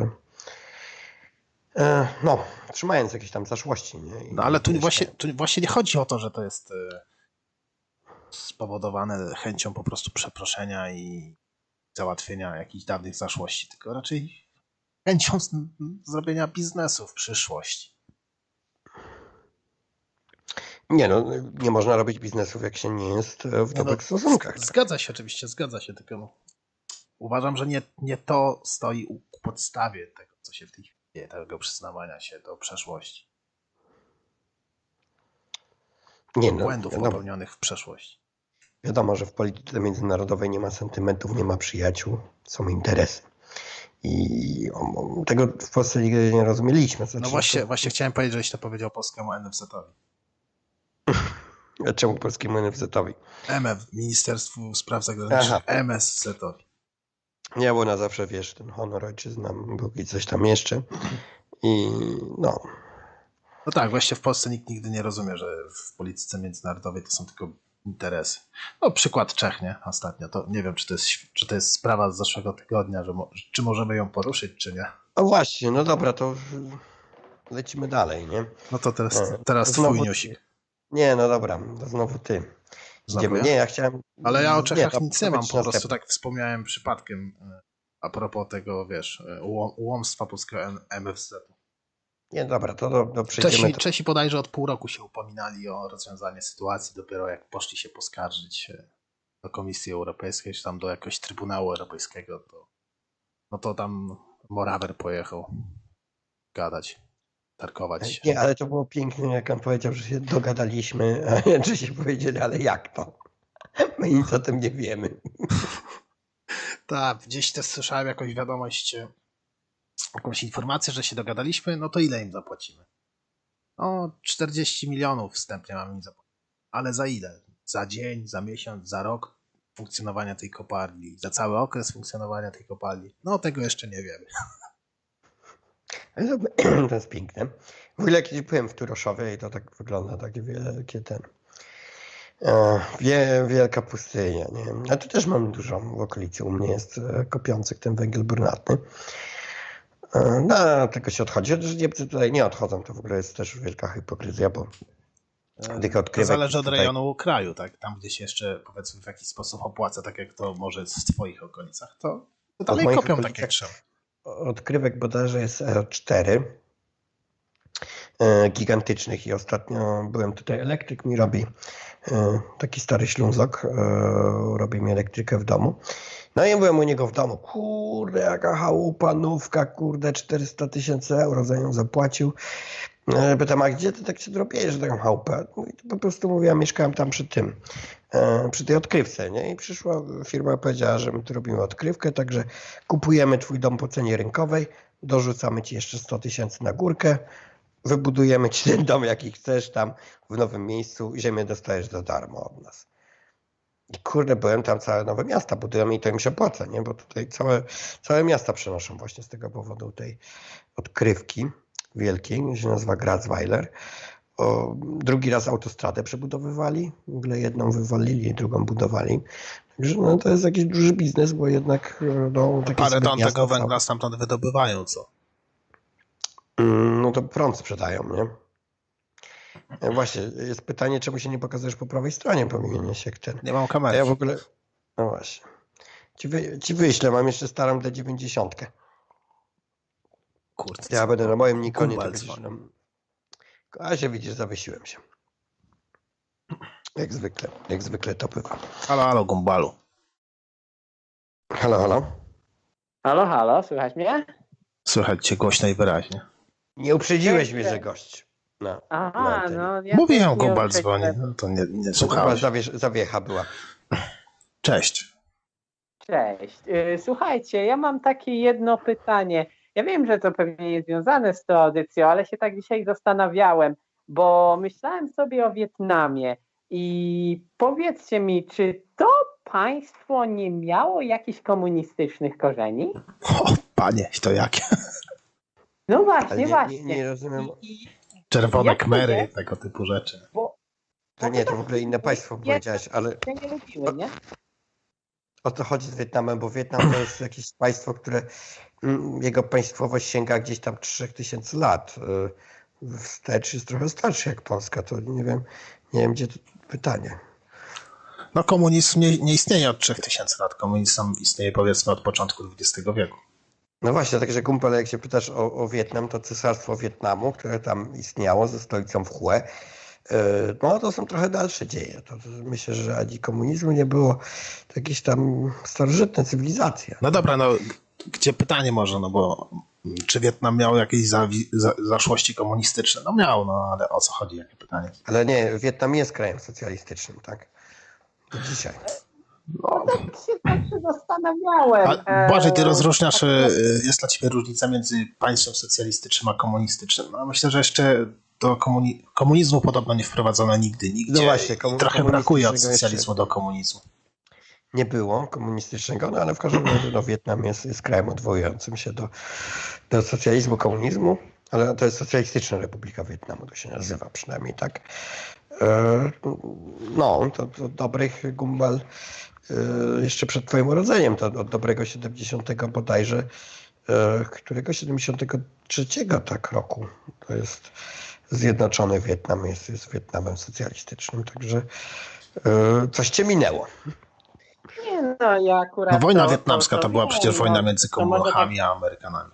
trzymając jakieś tam zaszłości. Nie? No ale tu właśnie nie chodzi o to, że to jest spowodowane chęcią po prostu przeproszenia i załatwienia jakichś dawnych zaszłości, tylko raczej chęcią zrobienia biznesu w przyszłości. Nie można robić biznesów, jak się nie jest w dobrych stosunkach. Zgadza się oczywiście, tylko uważam, że nie to stoi u podstawie tego, co się w tej chwili dzieje, tego przyznawania się do przeszłości. Błędów popełnionych w przeszłości. Wiadomo, że w polityce międzynarodowej nie ma sentymentów, nie ma przyjaciół, są interesy. I tego w Polsce nigdy nie rozumieliśmy. No właśnie chciałem powiedzieć, żeś to powiedział polskiemu NFZ-owi. A czemu polskiemu NFZ-owi? Ministerstwu Spraw Zagranicznych, MSZ-owi. Nie, bo na zawsze wiesz, ten honor ojczyzna był i coś tam jeszcze. I no. No tak, właśnie w Polsce nikt nigdy nie rozumie, że w polityce międzynarodowej to są tylko interesy. No przykład Czech, nie? Ostatnio. To nie wiem, czy to jest sprawa z zeszłego tygodnia, czy możemy ją poruszyć, czy nie. No właśnie, no dobra, to lecimy dalej, nie? No to teraz twój newsik. Nie, no dobra, to znowu ty. Idziemy. Nie, ja chciałem... Ale ja o Czechach nic nie mam, po prostu tak wspomniałem przypadkiem a propos tego, wiesz, ułomstwa polskiego MFZ-u. Nie, dobra, to przejdziemy. Czesi bodajże od pół roku się upominali o rozwiązanie sytuacji, dopiero jak poszli się poskarżyć do Komisji Europejskiej, czy tam do jakiegoś Trybunału Europejskiego, to tam Morawer pojechał gadać, tarkować się. Nie, ale to było piękne, jak on powiedział, że się dogadaliśmy, a Czesi powiedzieli, ale jak to? My nic o tym nie wiemy. Tak, gdzieś też słyszałem jakąś wiadomość, jakąś informację, że się dogadaliśmy, no to ile im zapłacimy? 40 milionów wstępnie mamy im zapłacić. Ale za ile? Za dzień, za miesiąc, za rok funkcjonowania tej kopalni, za cały okres funkcjonowania tej kopalni? No tego jeszcze nie wiemy. To jest piękne. W ogóle kiedyś byłem w Turoszowie i to tak wygląda, takie wielkie wielka pustynia. Nie? A tu też mam dużo w okolicy. U mnie jest kopiących ten węgiel brunatny. No, tego się odchodzi. Niemcy tutaj nie odchodzą, to w ogóle jest też wielka hipokryzja, bo tych odkrywek... To zależy od rejonu kraju, tak? Tam, gdzie się jeszcze, powiedzmy, w jakiś sposób opłaca, tak jak to może jest w twoich okolicach, to dalej kopią tak jak trzeba. Odkrywek bodajże jest 4 gigantycznych i ostatnio byłem tutaj, elektryk mi robi taki stary Ślązok, robi mi elektrykę w domu. No i byłem u niego w domu, kurde jaka chałupa, nówka, kurde 400 000 euro za nią zapłacił. Pytam, a gdzie ty tak się dropiesz taką chałupę? No i to po prostu mówię, ja mieszkałem tam przy tej odkrywce, nie? I przyszła firma, powiedziała, że my tu robimy odkrywkę, także kupujemy twój dom po cenie rynkowej, dorzucamy ci jeszcze 100 000 na górkę, wybudujemy ci ten dom, jaki chcesz tam w nowym miejscu i ziemię dostajesz za darmo od nas. I kurde, byłem tam, całe nowe miasta budujemy i to im się opłaca, nie? Bo tutaj całe miasta przenoszą właśnie z tego powodu tej odkrywki wielkiej, się nazywa Grazweiler. Drugi raz autostradę przebudowywali, w ogóle jedną wywalili, drugą budowali. Także no, to jest jakiś duży biznes, bo jednak takie parę ton tego miasta węgla stamtąd wydobywają, co? No to prąd sprzedają, nie? Właśnie, jest pytanie, czemu się nie pokazujesz po prawej stronie, powinieneś jak ten. Nie mam kamery. Ja w ogóle, no właśnie. Ci wyślę, mam jeszcze starą D90. Kurde. Ja będę na moim Nikonie. A się widzisz, zawiesiłem się. Jak zwykle to bywa. Halo, Gumbalu. Halo. Halo, słychać mnie? Słychać cię głośno i wyraźnie. Nie uprzedziłeś mnie, że gość. No, Aha, no. Ja mówiłem, Gumbal dzwoni, no to nie słuchałeś. Zawiecha była. Cześć. Cześć. Słuchajcie, ja mam takie jedno pytanie. Ja wiem, że to pewnie jest związane z tą audycją, ale się tak dzisiaj zastanawiałem, bo myślałem sobie o Wietnamie i powiedzcie mi, czy to państwo nie miało jakichś komunistycznych korzeni? O, panie, to jakie? No właśnie. Nie rozumiem. Czerwone Khmery, tego typu rzeczy. To nie, to w ogóle inne państwo powiedziałeś, ale... Ja nie lubiłem, nie? O co chodzi z Wietnamem, bo Wietnam to jest jakieś państwo, które jego państwowość sięga gdzieś tam 3000 lat. Wstecz jest trochę starszy jak Polska, to nie wiem gdzie to pytanie. No komunizm nie istnieje od 3000 lat. Komunizm istnieje powiedzmy od początku XX wieku. No właśnie, także kumpel, jak się pytasz o Wietnam, to Cesarstwo Wietnamu, które tam istniało ze stolicą w Hue, no to są trochę dalsze dzieje. To myślę, że ani komunizmu nie było, to jakieś tam starożytne cywilizacje. No dobra, no gdzie pytanie może, no bo czy Wietnam miał jakieś zaszłości komunistyczne? No miał, no ale o co chodzi, jakie pytanie? Ale nie, Wietnam jest krajem socjalistycznym, tak? Do dzisiaj. No tak się zastanawiałem. Błażej, ty rozróżniasz, jest dla ciebie różnica między państwem socjalistycznym a komunistycznym. No myślę, że jeszcze do komunizmu podobno nie wprowadzono nigdzie. No właśnie, trochę brakuje od socjalizmu do komunizmu. Nie było komunistycznego, no ale w każdym razie no, Wietnam jest krajem odwołującym się do socjalizmu, komunizmu, ale to jest Socjalistyczna Republika Wietnamu, to się nazywa przynajmniej tak. No, to dobrych Gumbal jeszcze przed twoim urodzeniem, to od dobrego 70 bodajże, którego 73 tak roku, to jest Zjednoczony Wietnam, jest Wietnamem socjalistycznym, także coś cię minęło. Nie, no ja akurat... No wojna wietnamska to była przecież wojna między komuchami tak, a Amerykanami.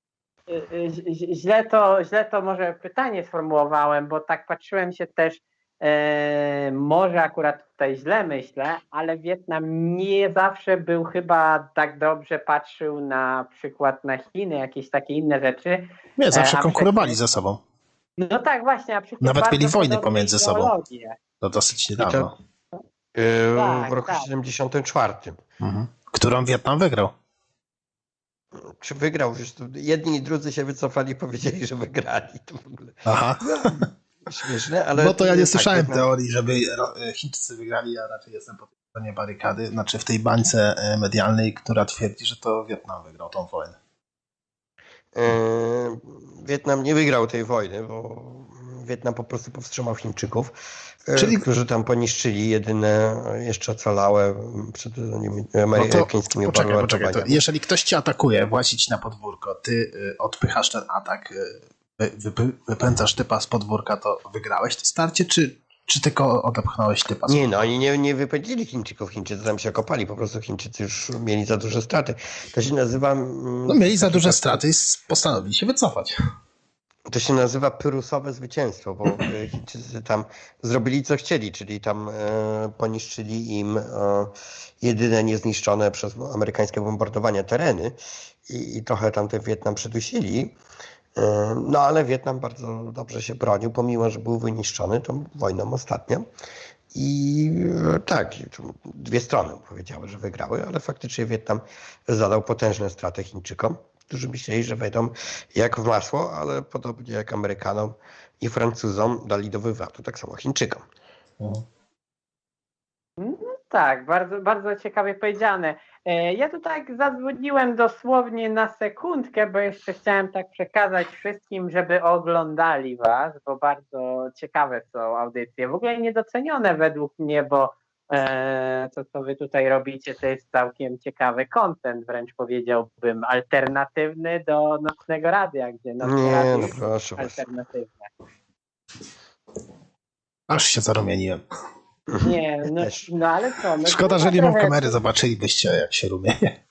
Źle to może pytanie sformułowałem, bo tak patrzyłem się też, może akurat tutaj źle myślę, ale Wietnam nie zawsze był chyba tak dobrze patrzył na przykład na Chiny, jakieś takie inne rzeczy. Nie, zawsze konkurowali ze sobą. No tak właśnie, a przecież nawet mieli wojny pomiędzy sobą. To dosyć niedawno. W roku 74. Mhm. Którą Wietnam wygrał. Czy wygrał? Już jedni i drudzy się wycofali i powiedzieli, że wygrali. To w ogóle. Aha. Śmieszne, ale... No to ja nie słyszałem teorii, żeby Chińczycy wygrali, ja raczej jestem po tej stronie barykady, znaczy w tej bańce medialnej, która twierdzi, że to Wietnam wygrał tą wojnę. Wietnam nie wygrał tej wojny, bo Wietnam po prostu powstrzymał Chińczyków, którzy tam poniszczyli jedyne jeszcze ocalałe przed amerykańskimi Poczekaj, to jeżeli ktoś cię atakuje, włazi ci na podwórko, ty odpychasz ten atak, wypędzasz typa z podwórka, to wygrałeś to starcie, czy tylko odepchnąłeś typa? Nie, no oni nie wypędzili Chińczyków, Chińczycy tam się okopali, po prostu Chińczycy już mieli za duże straty. To się nazywa... No mieli za duże straty i postanowili się wycofać. To się nazywa pyrusowe zwycięstwo, bo Chińczycy tam zrobili co chcieli, czyli tam poniszczyli im jedyne niezniszczone przez amerykańskie bombardowania tereny i trochę tam ten Wietnam przydusili. No ale Wietnam bardzo dobrze się bronił, pomimo że był wyniszczony tą wojną ostatnią. I tak, dwie strony powiedziały, że wygrały, ale faktycznie Wietnam zadał potężne straty Chińczykom, którzy myśleli, że wejdą jak w masło, ale podobnie jak Amerykanom i Francuzom dali do wywrotu, tak samo Chińczykom. Tak, bardzo, bardzo ciekawie powiedziane. Ja tu tak zadzwoniłem dosłownie na sekundkę, bo jeszcze chciałem tak przekazać wszystkim, żeby oglądali was, bo bardzo ciekawe są audycje. W ogóle niedocenione według mnie, bo to, co wy tutaj robicie, to jest całkiem ciekawy content, wręcz powiedziałbym, alternatywny do Nocnego Radia, gdzie Nocne Radio jest proszę alternatywne. Aż się zarumieniłem. Nie, no ale co? No, Szkoda, że nie mam kamery, zobaczylibyście jak się rumienię.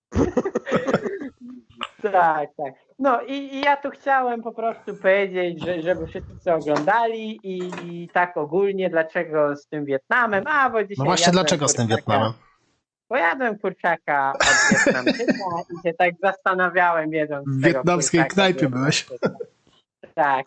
Tak. No i ja tu chciałem po prostu powiedzieć, żeby wszyscy oglądali i tak ogólnie, dlaczego z tym Wietnamem, bo dzisiaj No właśnie, dlaczego z tym Wietnamem? Bo jadłem kurczaka od Wietnamczyka i się tak zastanawiałem jedząc W wietnamskiej knajpie byłeś? Tak.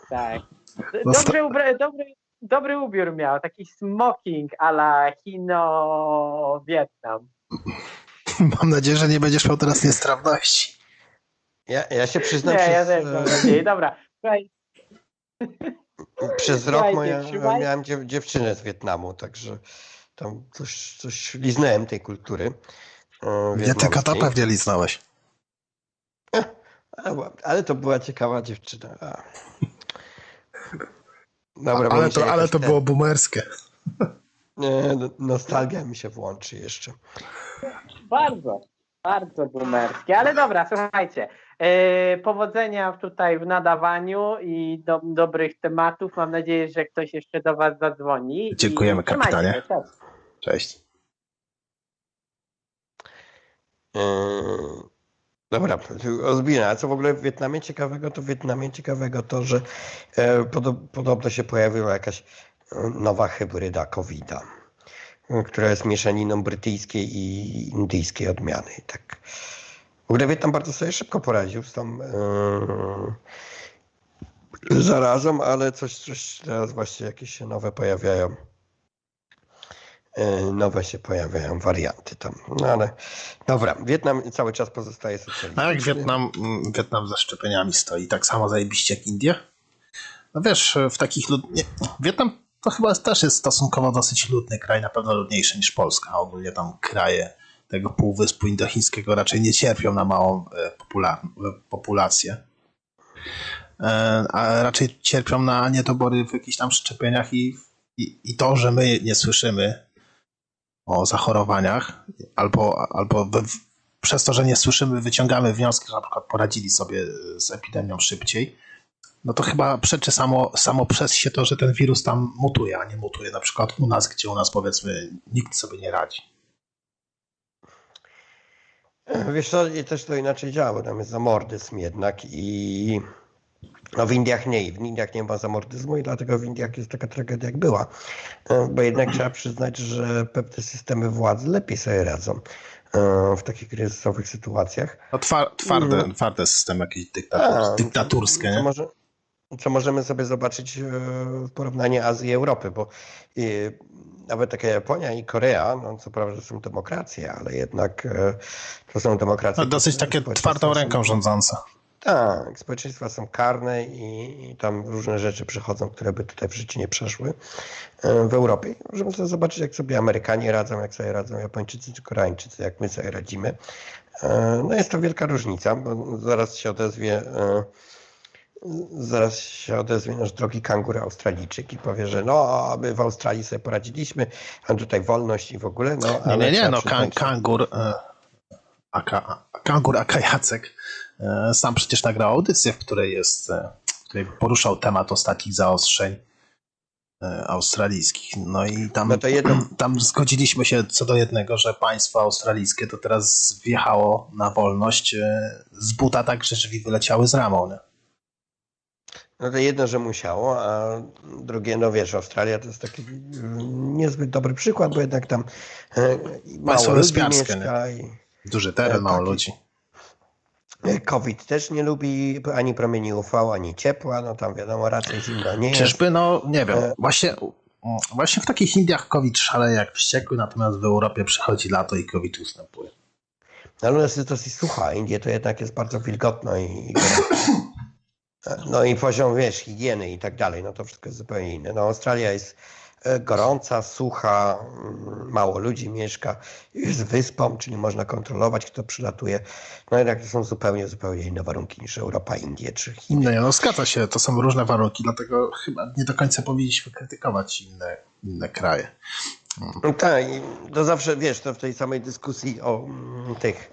Dobry ubiór miał, taki smoking a la Chino-Wietnam. Mam nadzieję, że nie będziesz miał teraz niestrawności. Ja się przyznam, ja też mam nadzieję. Dobra, słuchaj. Przez rok miałem dziewczynę z Wietnamu, także tam coś liznąłem tej kultury. Nie tylko to pewnie liznąłeś. Ale to była ciekawa dziewczyna. Dobra, ale to było boomerskie. Nostalgia mi się włączy jeszcze. Bardzo, bardzo boomerskie. Ale dobra, słuchajcie. Powodzenia tutaj w nadawaniu i dobrych tematów. Mam nadzieję, że ktoś jeszcze do was zadzwoni. Dziękujemy, kapitanie. Cześć. Dobra, Ozbina, a co w ogóle w Wietnamie ciekawego to, że podobno się pojawiła jakaś nowa hybryda COVID-a, która jest mieszaniną brytyjskiej i indyjskiej odmiany. Tak. W ogóle Wietnam bardzo sobie szybko poradził z tą zarazą, ale coś teraz właśnie jakieś się nowe pojawiają. Nowe się pojawiają warianty tam. No ale dobra, Wietnam cały czas pozostaje socjalistyczny. A jak Wietnam ze szczepieniami stoi? Tak samo zajebiście jak Indie? No wiesz, w takich Wietnam to chyba też jest stosunkowo dosyć ludny kraj, na pewno ludniejszy niż Polska, a ogólnie tam kraje tego półwyspu indochińskiego raczej nie cierpią na małą populację. A raczej cierpią na niedobory w jakichś tam szczepieniach i to, że my nie słyszymy o zachorowaniach, albo przez to, że nie słyszymy, wyciągamy wnioski, że na przykład poradzili sobie z epidemią szybciej, no to chyba przeczy samo przez się to, że ten wirus tam mutuje, a nie mutuje na przykład u nas, gdzie u nas powiedzmy nikt sobie nie radzi. Wiesz co, też to inaczej działa, bo tam jest zamordyzm jednak i no w Indiach nie ma zamordyzmu i dlatego w Indiach jest taka tragedia jak była, bo jednak trzeba przyznać, że pewne systemy władzy lepiej sobie radzą w takich kryzysowych sytuacjach. No twarde systemy jakieś dyktaturskie, nie? Co możemy sobie zobaczyć w porównaniu Azji i Europy, bo nawet taka Japonia i Korea, no co prawda to są demokracje, ale jednak to są demokracje... No dosyć takie twardą ręką rządzące. Tak, społeczeństwa są karne i tam różne rzeczy przychodzą, które by tutaj w życiu nie przeszły w Europie. Możemy sobie zobaczyć, jak sobie Amerykanie radzą, jak sobie radzą Japończycy czy Koreańczycy, jak my sobie radzimy. No jest to wielka różnica, bo zaraz się odezwie nasz drogi kangur Australijczyk i powie, że no, my w Australii sobie poradziliśmy, a tutaj wolność i w ogóle. No, ale kangur aka Jacek sam przecież nagrał audycję, w której poruszał temat ostatnich zaostrzeń australijskich. No i tam zgodziliśmy się co do jednego, że państwo australijskie to teraz wjechało na wolność z buta tak, że drzwi wyleciały z ramą. Nie? No to jedno, że musiało, a drugie, no wiesz, Australia to jest taki niezbyt dobry przykład, bo jednak tam mało ludzi mieszka. Duży teren, mało ludzi. COVID też nie lubi ani promieni UV, ani ciepła, no tam wiadomo, raczej zimno nie jest. Czyżby, no nie wiem, właśnie w takich Indiach COVID szaleje jak wściekły, natomiast w Europie przychodzi lato i COVID ustępuje. No, ale u nas jest dosyć sucha, Indie to jednak jest bardzo wilgotno no i poziom, higieny i tak dalej, no to wszystko jest zupełnie inne. No Australia jest gorąca, sucha, mało ludzi mieszka, jest wyspą, czyli można kontrolować, kto przylatuje. No jednak to są zupełnie inne warunki niż Europa, Indie czy Chiny. No zgadza się, to są różne warunki, dlatego chyba nie do końca powinniśmy krytykować inne kraje. No tak, to zawsze, to w tej samej dyskusji o tych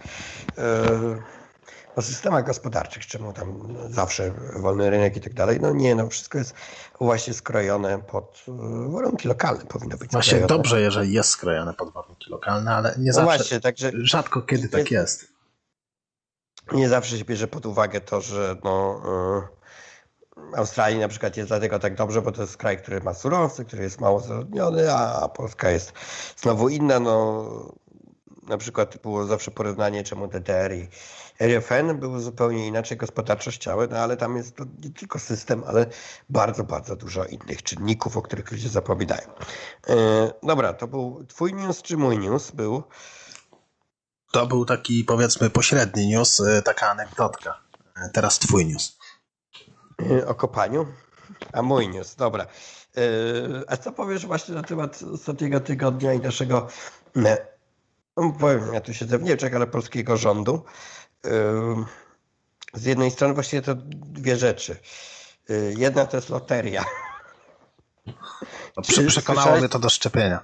o systemach gospodarczych, czemu tam zawsze wolny rynek i tak dalej. No nie, wszystko jest właśnie skrojone pod warunki lokalne, powinno być właśnie skrojone. Dobrze, jeżeli jest skrojone pod warunki lokalne, ale nie zawsze, właśnie, także rzadko kiedy tak jest. Nie zawsze się bierze pod uwagę to, że Australii na przykład jest dlatego tak dobrze, bo to jest kraj, który ma surowce, który jest mało zaludniony, a Polska jest znowu inna. Na przykład było zawsze porównanie, czemu DDR i RFN były zupełnie inaczej gospodarczościowe, ale tam jest to nie tylko system, ale bardzo, bardzo dużo innych czynników, o których ludzie zapominają. Dobra, to był twój news czy mój news był? To był taki, powiedzmy, pośredni news, taka anegdotka. Teraz twój news. O kopaniu? A mój news, dobra. A co powiesz właśnie na temat ostatniego tygodnia i naszego, powiem, ja tu siedzę w Niemczech, ale polskiego rządu. Z jednej strony właściwie to dwie rzeczy. Jedna to jest loteria. Przekonało mnie to do szczepienia.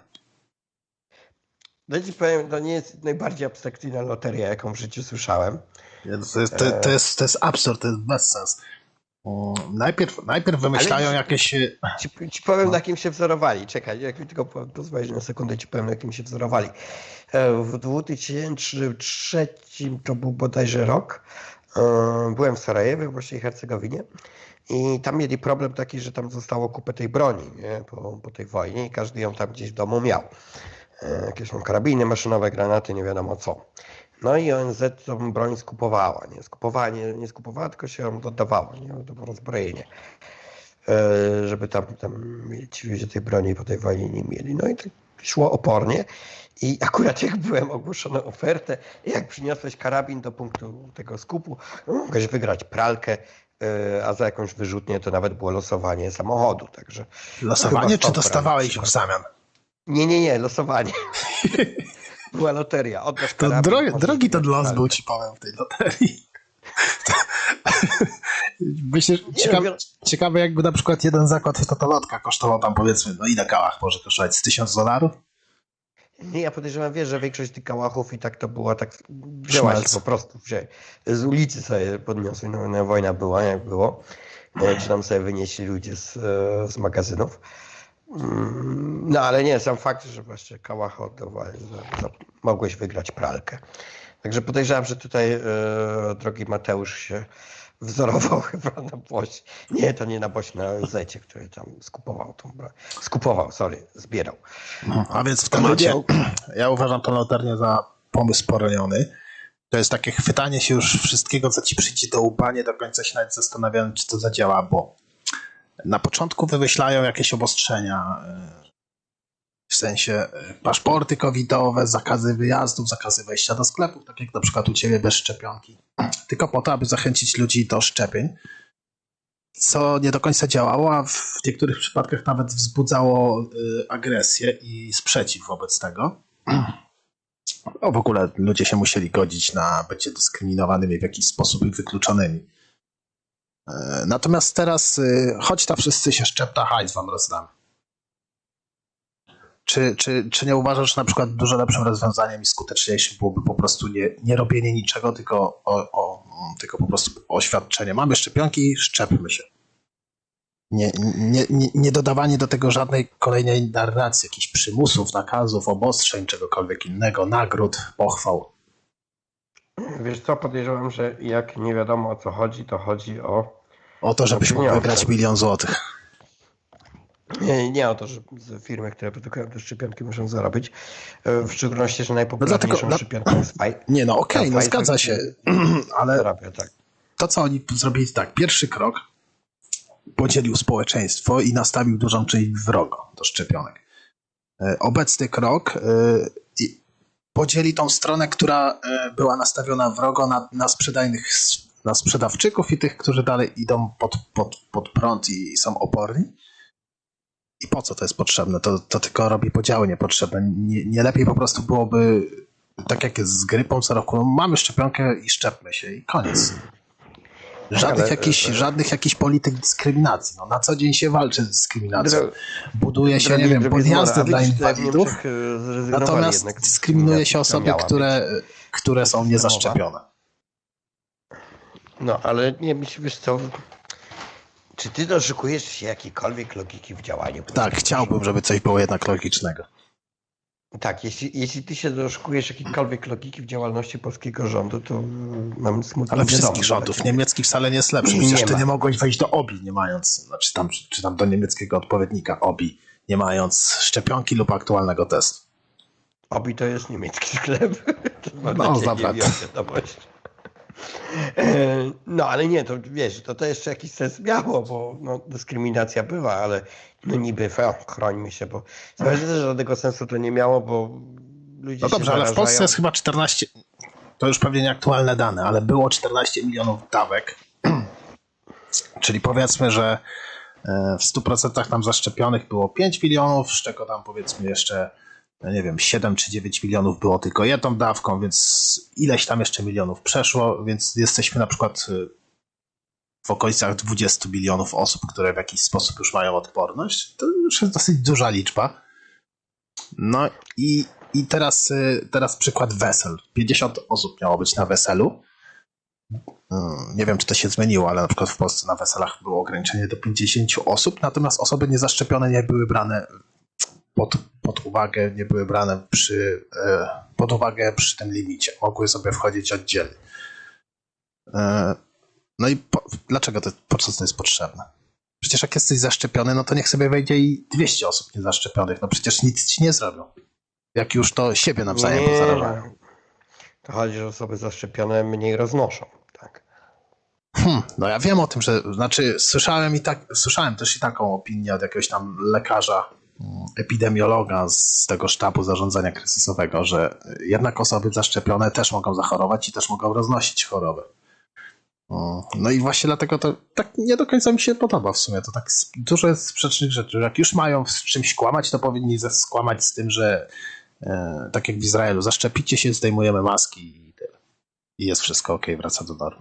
No ci powiem, to nie jest najbardziej abstrakcyjna loteria, jaką w życiu słyszałem. To jest absurd, to jest bezsens. Najpierw wymyślają jakieś... Ci powiem, na kim się wzorowali. Czekaj, jak mi tylko pozwolisz na sekundę, ci powiem, na kim się wzorowali. W 2003 to był bodajże rok. Byłem w Sarajewie, w Bośni i Hercegowinie. I tam mieli problem taki, że tam zostało kupę tej broni, nie? Po tej wojnie i każdy ją tam gdzieś w domu miał. Jakieś tam karabiny maszynowe, granaty, nie wiadomo co. No i ONZ tą broń skupowała. Nie skupowała, tylko się ją dodawało, to rozbrojenie. Żeby tam ci ludzie tej broni po tej wojnie nie mieli. No i tak szło opornie. I akurat jak byłem ogłoszony ofertę, jak przyniosłeś karabin do punktu tego skupu, mogłeś wygrać pralkę, a za jakąś wyrzutnię to nawet było losowanie samochodu. Także losowanie czy dostawałeś w zamian? Nie, losowanie. Była loteria. Oddasz karabin, drogi ten los był, ci powiem, w tej loterii. Myślę, ciekawe jakby na przykład jeden zakład totolotka kosztował tam, powiedzmy, ile kałach może kosztować? $1000? Nie, ja podejrzewam, że większość tych kałachów i tak to była tak, wzięła się po prostu, z ulicy sobie podniosły, wojna była, jak było, czy tam sobie wynieśli ludzie z magazynów. No ale nie, sam fakt, że właśnie kałach oddawali, mogłeś wygrać pralkę. Także podejrzewam, że tutaj drogi Mateusz się wzorował chyba na Boś. Nie, to nie na Boś, na Zecie, który tam skupował tą broń. Zbierał. A więc w temacie, ja uważam tę loterię za pomysł poroniony. To jest takie chwytanie się już wszystkiego, co ci przyjdzie do łba, nie do końca się nawet zastanawiam, czy to zadziała, bo na początku wymyślają jakieś obostrzenia, w sensie paszporty covidowe, zakazy wyjazdów, zakazy wejścia do sklepów, tak jak na przykład u ciebie bez szczepionki. Tylko po to, aby zachęcić ludzi do szczepień, co nie do końca działało, a w niektórych przypadkach nawet wzbudzało agresję i sprzeciw wobec tego. W ogóle ludzie się musieli godzić na bycie dyskryminowanymi w jakiś sposób i wykluczonymi. Natomiast teraz, choć ta wszyscy się szczepta, hajs wam rozdamy. Czy nie uważasz, że na przykład dużo lepszym rozwiązaniem i skuteczniejszym byłoby po prostu nie robienie niczego, tylko po prostu oświadczenie. Mamy szczepionki, szczepmy się. Nie dodawanie do tego żadnej kolejnej narracji, jakichś przymusów, nakazów, obostrzeń, czegokolwiek innego, nagród, pochwał. Wiesz co, podejrzewam, że jak nie wiadomo o co chodzi, to chodzi o to, żebyś mógł wygrać $1 000 000. Nie o to, że firmy, które produkują te szczepionki, muszą zarobić. W szczególności, że najpopularniejszą szczepionką jest Pfizer. Nie, no okej, no zgadza się, ale zarabia, tak. To, co oni zrobili, tak, pierwszy krok podzielił społeczeństwo i nastawił dużą część wrogo do szczepionek. Obecny krok podzieli tą stronę, która była nastawiona wrogo na sprzedawczyków i tych, którzy dalej idą pod prąd i są oporni. I po co to jest potrzebne? To tylko robi podziały niepotrzebne. Nie lepiej po prostu byłoby, tak jak jest z grypą co roku, mamy szczepionkę i szczepmy się i koniec. Żadnych jakichś polityk dyskryminacji. No, na co dzień się walczy z dyskryminacją. Buduje się, nie wiem, podjazdy dla inwalidów, natomiast dyskryminuje się osoby, które są niezaszczepione. No, ale nie wiesz co... Czy ty doszukujesz się jakiejkolwiek logiki w działaniu? Tak, chciałbym, żeby coś było jednak logicznego. Tak, jeśli ty się doszukujesz jakiejkolwiek logiki w działalności polskiego rządu, to mam smutną Ale wszystkich rządów. Niemiecki wcale nie jest lepszy. Przecież ty nie mogłeś wejść do OBI, nie mając, czy tam do niemieckiego odpowiednika OBI, nie mając szczepionki lub aktualnego testu. OBI to jest niemiecki sklep. No, zaprawdę. No, ale nie, to wiesz, to jeszcze jakiś sens miało, bo no, dyskryminacja bywa, ale no niby chrońmy się, bo zależy, że żadnego sensu to nie miało, bo ludzie no dobrze, ale w Polsce jest chyba 14, to już pewnie nieaktualne dane, ale było 14 milionów dawek, czyli powiedzmy, że w 100% tam zaszczepionych było 5 milionów, z czego tam powiedzmy jeszcze, nie wiem, 7 czy 9 milionów było tylko jedną dawką, więc ileś tam jeszcze milionów przeszło, więc jesteśmy na przykład w okolicach 20 milionów osób, które w jakiś sposób już mają odporność. To już jest dosyć duża liczba. No i teraz przykład wesel. 50 osób miało być na weselu. Nie wiem, czy to się zmieniło, ale na przykład w Polsce na weselach było ograniczenie do 50 osób, natomiast osoby niezaszczepione nie były brane pod uwagę, nie były brane pod uwagę przy tym limicie. Mogły sobie wchodzić oddzielnie. No i dlaczego po co to jest potrzebne? Przecież jak jesteś zaszczepiony, no to niech sobie wejdzie i 200 osób niezaszczepionych. No przecież nic ci nie zrobią. Jak już to siebie nawzajem zarażają. To chodzi, że osoby zaszczepione mniej roznoszą, tak? No ja wiem o tym, że znaczy słyszałem też i taką opinię od jakiegoś tam lekarza, epidemiologa z tego sztabu zarządzania kryzysowego, że jednak osoby zaszczepione też mogą zachorować i też mogą roznosić chorobę. No i właśnie dlatego to tak nie do końca mi się podoba w sumie. To tak dużo jest sprzecznych rzeczy. Jak już mają z czymś skłamać, to powinni skłamać z tym, że tak jak w Izraelu, zaszczepicie się, zdejmujemy maski i tyle. I jest wszystko okej, wraca do normy.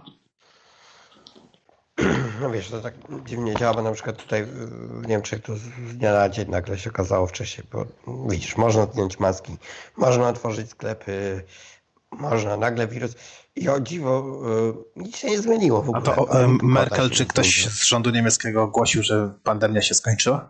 No wiesz, to tak dziwnie działa, bo na przykład tutaj w Niemczech to z dnia na dzień nagle się okazało wcześniej, bo widzisz, można zdjąć maski, można otworzyć sklepy, można, nagle wirus i o dziwo nic się nie zmieniło w ogóle. A to Merkel czy ktoś z rządu niemieckiego ogłosił, że pandemia się skończyła?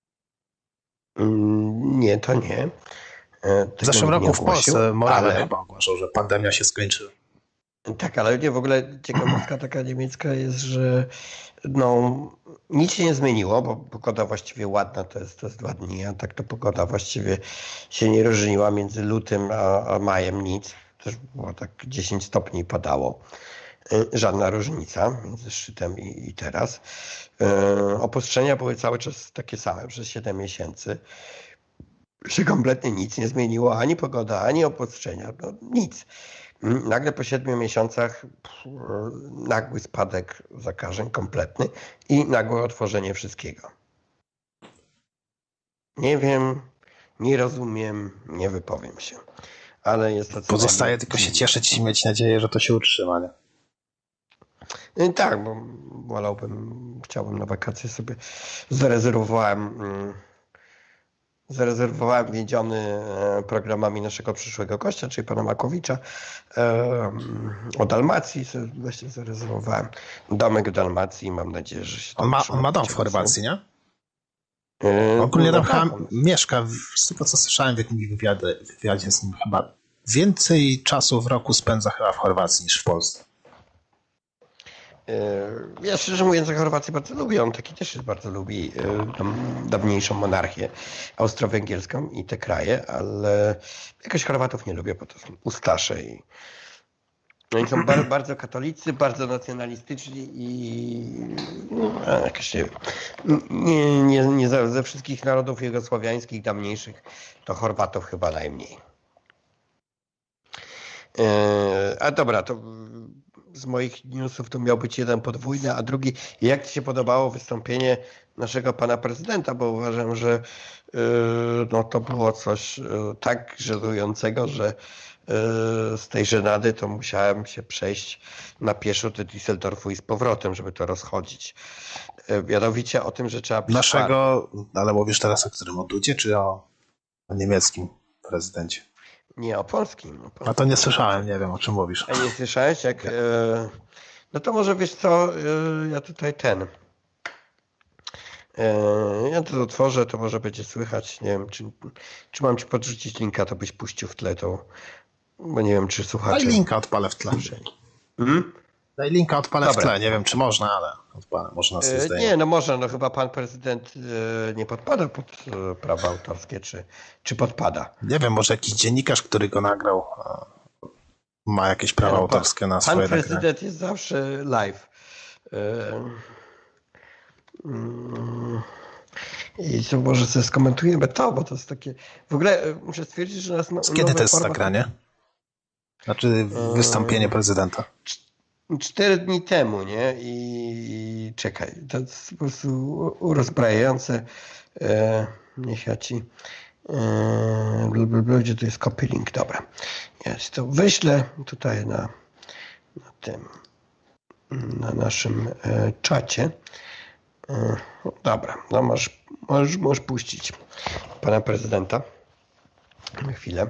Nie, to nie. W zeszłym roku w Polsce Morawiec chyba ogłaszał, że pandemia się skończyła. Tak, ale nie, w ogóle ciekawostka taka niemiecka jest, że no, nic się nie zmieniło, bo pogoda właściwie ładna, to jest 2 dni, a tak to pogoda właściwie się nie różniła między lutym a majem, nic. Też było tak 10 stopni padało. Żadna różnica między szczytem i teraz. Obostrzenia były cały czas takie same przez 7 miesięcy. Się kompletnie nic nie zmieniło, ani pogoda, ani obostrzenia, no nic. Nagle po 7 miesiącach nagły spadek zakażeń kompletny i nagłe otworzenie wszystkiego. Nie wiem, nie rozumiem, nie wypowiem się. Ale jest to pozostaje tylko się cieszyć i mieć nadzieję, że to się utrzyma, nie? Tak, bo chciałbym na wakacje sobie zarezerwowałem wiedziony programami naszego przyszłego gościa, czyli pana Makowicza, o Dalmacji. Właśnie zarezerwowałem domek w Dalmacji i mam nadzieję, że się on ma dom w Chorwacji, nie? Ogólnie tam mieszka, z tego co słyszałem w jakimś wywiadzie z nim, chyba więcej czasu w roku spędza chyba w Chorwacji niż w Polsce. Ja szczerze mówiąc, Chorwację bardzo lubię. On taki też bardzo lubi dawniejszą monarchię austro-węgierską i te kraje, ale jakoś Chorwatów nie lubię, bo to są ustasze i oni są bardzo katolicy, bardzo nacjonalistyczni i jakoś nie ze wszystkich narodów jugosłowiańskich dawniejszych to Chorwatów chyba najmniej. A dobra, to z moich newsów to miał być jeden podwójny, a drugi, jak ci się podobało wystąpienie naszego pana prezydenta, bo uważam, że no to było coś tak żenującego, że z tej żenady to musiałem się przejść na pieszo do Düsseldorfu i z powrotem, żeby to rozchodzić. Mianowicie o tym, że trzeba być ale mówisz teraz o którym? O Dudzie czy o niemieckim prezydencie? Nie, o polskim. A to nie słyszałem, nie wiem o czym mówisz. A nie słyszałeś? No to może wiesz co, ja tutaj ja to otworzę, to może będzie słychać, nie wiem, czy mam ci podrzucić linka, to byś puścił w tle to, bo nie wiem, czy słuchacze... Daj linka odpalę w tle. Daj linka odpalę w tle, nie wiem czy można, ale odpalę, może nas nie zdaje. Nie, no może, no chyba pan prezydent nie podpada pod prawa autorskie, czy podpada? Nie wiem, może jakiś dziennikarz, który go nagrał, ma jakieś prawa autorskie na swoje nagranie. Pan prezydent jest zawsze live. I co może sobie skomentujemy to, bo to jest takie... W ogóle muszę stwierdzić, że nas... Kiedy to jest nagranie? Znaczy wystąpienie prezydenta? 4 dni temu, nie? I czekaj, to jest po prostu urozbrajające. Niech ja ci... Gdzie tu jest copy link? Dobra. Ja ci to wyślę tutaj na naszym czacie. Dobra, no możesz puścić pana prezydenta. Na chwilę.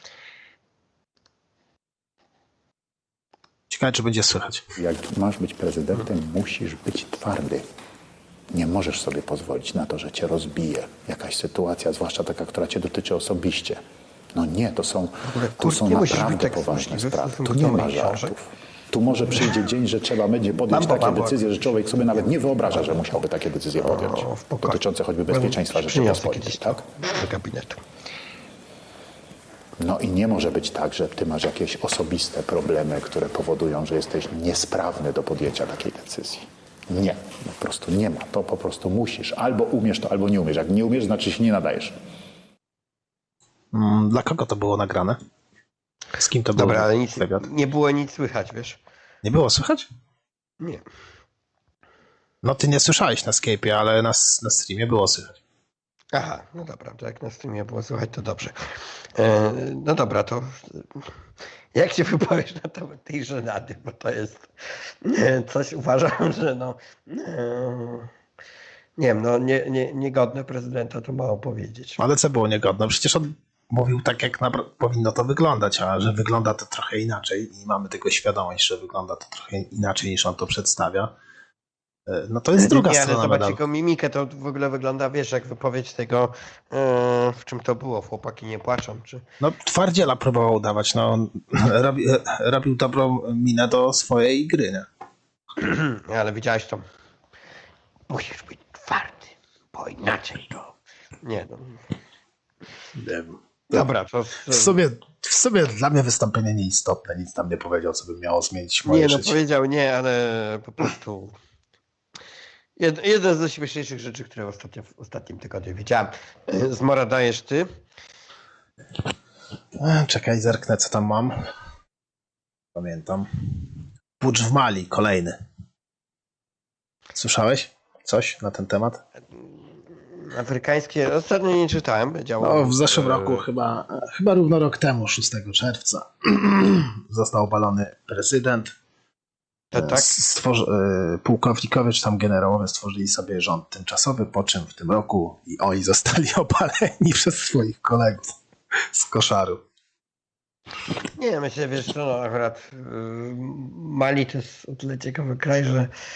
Ciekawe, czy będzie słychać. Jak masz być prezydentem, musisz być twardy. Nie możesz sobie pozwolić na to, że cię rozbije jakaś sytuacja, zwłaszcza taka, która cię dotyczy osobiście. No nie, to są naprawdę poważne sprawy. Tu nie ma żartów. Tu może przyjdzie dzień, że trzeba będzie podjąć takie decyzje, że człowiek sobie nawet nie wyobraża, że musiałby takie decyzje podjąć. Dotyczące choćby bezpieczeństwa Rzeczypospolitej, tak? Do gabinetu. No i nie może być tak, że ty masz jakieś osobiste problemy, które powodują, że jesteś niesprawny do podjęcia takiej decyzji. Nie, po prostu nie ma. To po prostu musisz. Albo umiesz to, albo nie umiesz. Jak nie umiesz, znaczy się nie nadajesz. Dla kogo to było nagrane? Z kim to było? Dobra, ale nie było nic słychać, wiesz? Nie było słychać? Nie. No ty nie słyszałeś na Skype'ie, ale na streamie było słychać. Aha, no dobra, to jak na streamie było słychać, to dobrze. No dobra, to jak się wypowiesz na temat tej żenady, bo to jest coś, uważam, że nie wiem, niegodne prezydenta, to mało powiedzieć. Ale co było niegodne? Przecież on mówił tak, jak powinno to wyglądać, a że wygląda to trochę inaczej i mamy tego świadomość, że wygląda to trochę inaczej niż on to przedstawia. No to jest druga strona ale medalu. Zobacz jego mimikę, to w ogóle wygląda, wiesz, jak wypowiedź tego, w czym to było, chłopaki nie płaczą, czy... No twardziela próbował udawać, no robił dobrą minę do swojej gry, nie? Ale widziałeś to, musisz być twardy, bo inaczej to... Nie, no... Dobra, to... W sumie dla mnie wystąpienie nieistotne, nic tam nie powiedział, co by miało zmienić moje życie. Nie, no powiedział nie, ale po prostu... Jeden z najśmieszniejszych rzeczy, które w ostatnim tygodniu widziałem. Zmora, dajesz ty? Czekaj, zerknę, co tam mam. Pamiętam. Pucz w Mali, kolejny. Słyszałeś coś na ten temat? Afrykańskie, ostatnio nie czytałem. No, w zeszłym roku, chyba równo rok temu, 6 czerwca, został obalony prezydent. Tak? Pułkownikowie czy tam generałowie stworzyli sobie rząd tymczasowy, po czym w tym roku i oni zostali obaleni przez swoich kolegów z koszaru. Nie, myślę, wiesz, no akurat Mali to jest o tyle ciekawy kraj,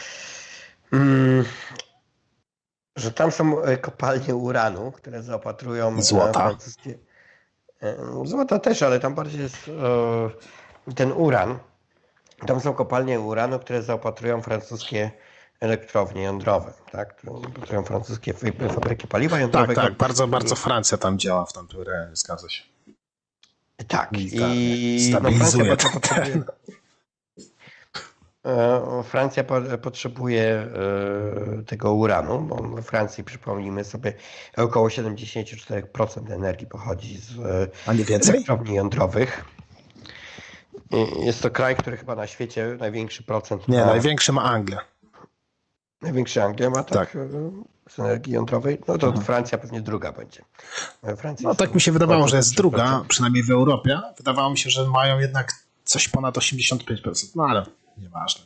że tam są kopalnie uranu, które zaopatrują złota. Francuskie. Złota też, ale tam bardziej jest ten uran. Tam są kopalnie uranu, które zaopatrują francuskie elektrownie jądrowe, tak? Które zaopatrują francuskie fabryki paliwa jądrowego. Tak, bardzo Francja tam działa w tamtym rejonie, zgadza się. Tak, i stabilizuje Francja potrzebuje tego uranu, bo we Francji, przypomnijmy sobie, około 74% energii pochodzi z elektrowni jądrowych. Jest to kraj, który chyba na świecie największy procent ma... Nie, największy ma Anglia. Największy Anglia ma, tak? Z energii jądrowej? No to Francja pewnie druga będzie. No tak mi się wydawało, że jest druga, przynajmniej w Europie. Wydawało mi się, że mają jednak coś ponad 85%, no ale nieważne.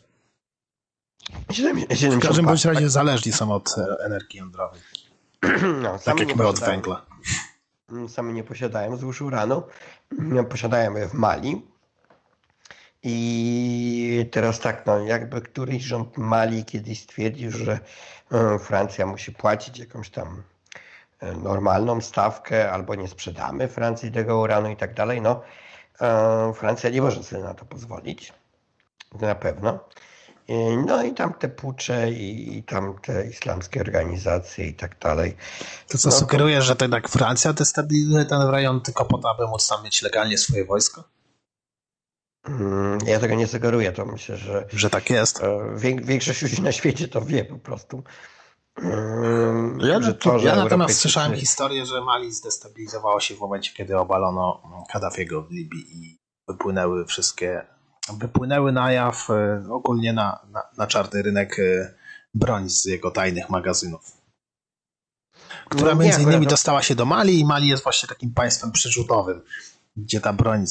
W każdym bądź razie zależni są od energii jądrowej. No, tak jak my od węgla. Sami nie posiadają złóż uranu. Posiadają je w Mali. I teraz tak, no jakby któryś rząd Mali kiedyś stwierdził, że Francja musi płacić jakąś tam normalną stawkę, albo nie sprzedamy Francji tego uranu i tak dalej, no Francja nie może sobie na to pozwolić, na pewno. No i tam te pucze i tam te islamskie organizacje i tak dalej. To co sugeruje, że tak Francja destabilizuje ten rejon tylko po to, aby móc tam mieć legalnie swoje wojsko? Ja tego nie sugeruję, to myślę, że tak jest. Większość ludzi na świecie to wie po prostu. Ja natomiast słyszałem historię, że Mali zdestabilizowało się w momencie, kiedy obalono Kaddafiego w Libii i wypłynęły na jaw ogólnie na czarny rynek broń z jego tajnych magazynów, która między innymi dostała się do Mali i Mali jest właśnie takim państwem przyrzutowym, gdzie ta broń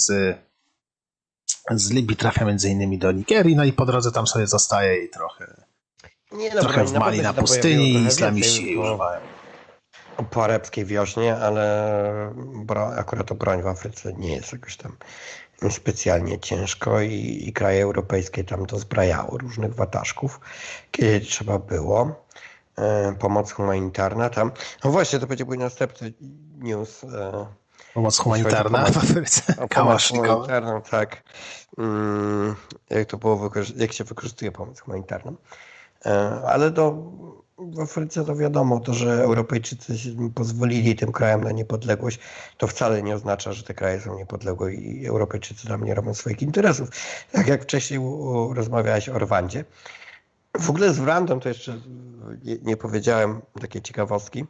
z Libii trafia między innymi do Nigerii, no i po drodze tam sobie zostaje i trochę w Mali na pustyni i islamiści jej używają. Po arabskiej wiośnie, ale akurat to broń w Afryce nie jest jakoś tam specjalnie ciężko i kraje europejskie tam dozbrajały różnych wataszków, kiedy trzeba było. Pomoc humanitarna tam. No właśnie, to będzie mój następny news. Pomoc humanitarna w Afryce. Pomoc humanitarną, tak. Jak to było, jak się wykorzystuje pomoc humanitarną. Ale w Afryce to wiadomo, to, że Europejczycy pozwolili tym krajom na niepodległość, to wcale nie oznacza, że te kraje są niepodległe i Europejczycy tam nie robią swoich interesów. Tak jak wcześniej rozmawiałeś o Rwandzie. W ogóle z Rwandą to jeszcze nie powiedziałem takiej ciekawostki.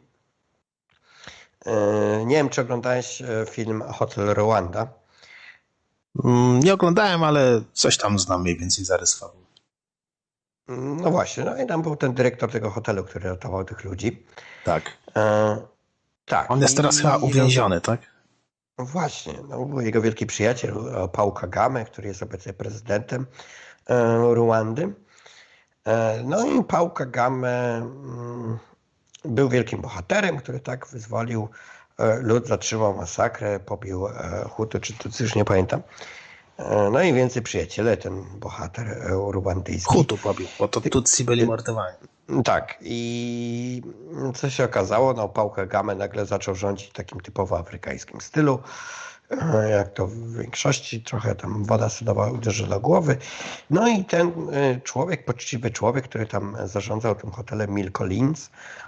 Nie wiem, czy oglądałeś film Hotel Rwanda. Nie oglądałem, ale coś tam znam mniej więcej zarys fabuły. No właśnie, no i tam był ten dyrektor tego hotelu, który ratował tych ludzi. Tak. Tak. On jest teraz chyba uwięziony, tak? Właśnie, no, był jego wielki przyjaciel Paul Kagame, który jest obecnie prezydentem Rwandy. No i Paul Kagame był wielkim bohaterem, który tak wyzwolił lud, zatrzymał masakrę, pobił Hutu czy Tutsi, już nie pamiętam. No i więcej przyjaciele, ten bohater rwandyjski. Hutu pobił, bo to Tutsi byli mordowani. Tak. I co się okazało? No, Paul Kagame nagle zaczął rządzić w takim typowo afrykańskim stylu. Jak to w większości, trochę tam woda sodowa uderzyła głowy. No i ten człowiek, poczciwy człowiek, który tam zarządzał tym hotelem Mill Collins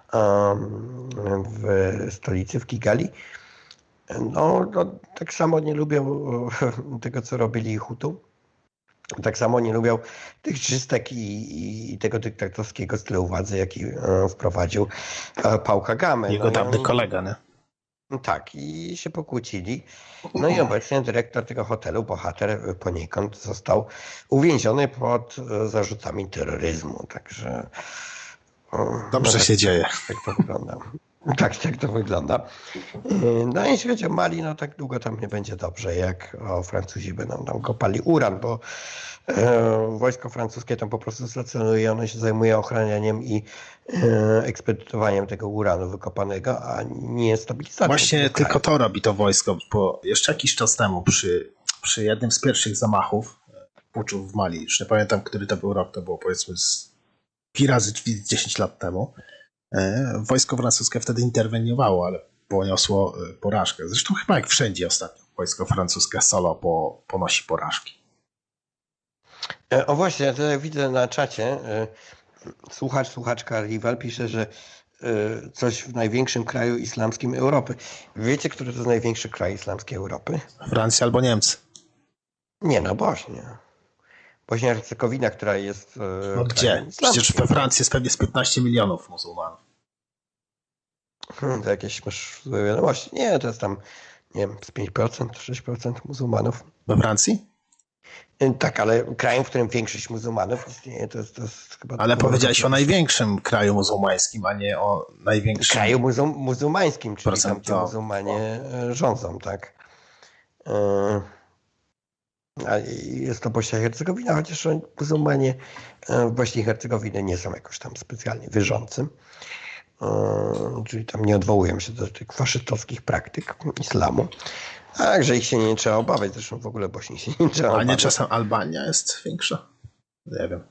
w stolicy, w Kigali, no tak samo nie lubią tego, co robili Hutu. Tak samo nie lubią tych czystek i tego dyktatorskiego stylu władzy, jaki wprowadził Paul Kagame. Jego dawny kolega, nie? Tak, i się pokłócili. No i obecnie dyrektor tego hotelu, bohater poniekąd, został uwięziony pod zarzutami terroryzmu. Także dobrze się dzieje. Tak to wygląda. Tak to wygląda. No jeśli chodzi o Mali, no tak długo tam nie będzie dobrze, jak Francuzi będą tam kopali uran, bo wojsko francuskie tam po prostu stacjonuje, ono się zajmuje ochranianiem i ekspedytowaniem tego uranu wykopanego, a nie stabilizacją. Właśnie tylko to robi to wojsko, bo jeszcze jakiś czas temu przy jednym z pierwszych zamachów puczów w Mali, już nie pamiętam, który to był rok, to było powiedzmy razy 10 lat temu, wojsko francuskie wtedy interweniowało, ale poniosło porażkę. Zresztą chyba jak wszędzie ostatnio wojsko francuskie solo ponosi porażki. O właśnie, ja tutaj widzę na czacie, słuchaczka Rival pisze, że coś w największym kraju islamskim Europy. Wiecie, który to jest największy kraj islamski Europy? Francja albo Niemcy. Nie, no Bośnia. Bośnia i Hercegowina, która jest... No gdzie? Przecież we Francji jest pewnie z 15 milionów muzułmanów. To jakieś masz złe wiadomości? Nie, to jest tam, nie wiem, z 5%, 6% muzułmanów. We Francji? Tak, ale krajem, w którym większość muzułmanów istnieje, to jest chyba... Ale powiedziałeś o największym kraju muzułmańskim, a nie o największym... Kraju muzułmańskim, czyli tam, gdzie muzułmanie rządzą, tak. A jest to Bośnia i Hercegowina, chociaż muzułmanie w Bośni i Hercegowinie nie są jakoś tam specjalnie wierzącym. Czyli tam nie odwołują się do tych faszystowskich praktyk islamu. Także ich się nie trzeba obawiać, zresztą w ogóle Bośni się nie trzeba obawiać. A nie czasem Albania jest większa? Nie wiem.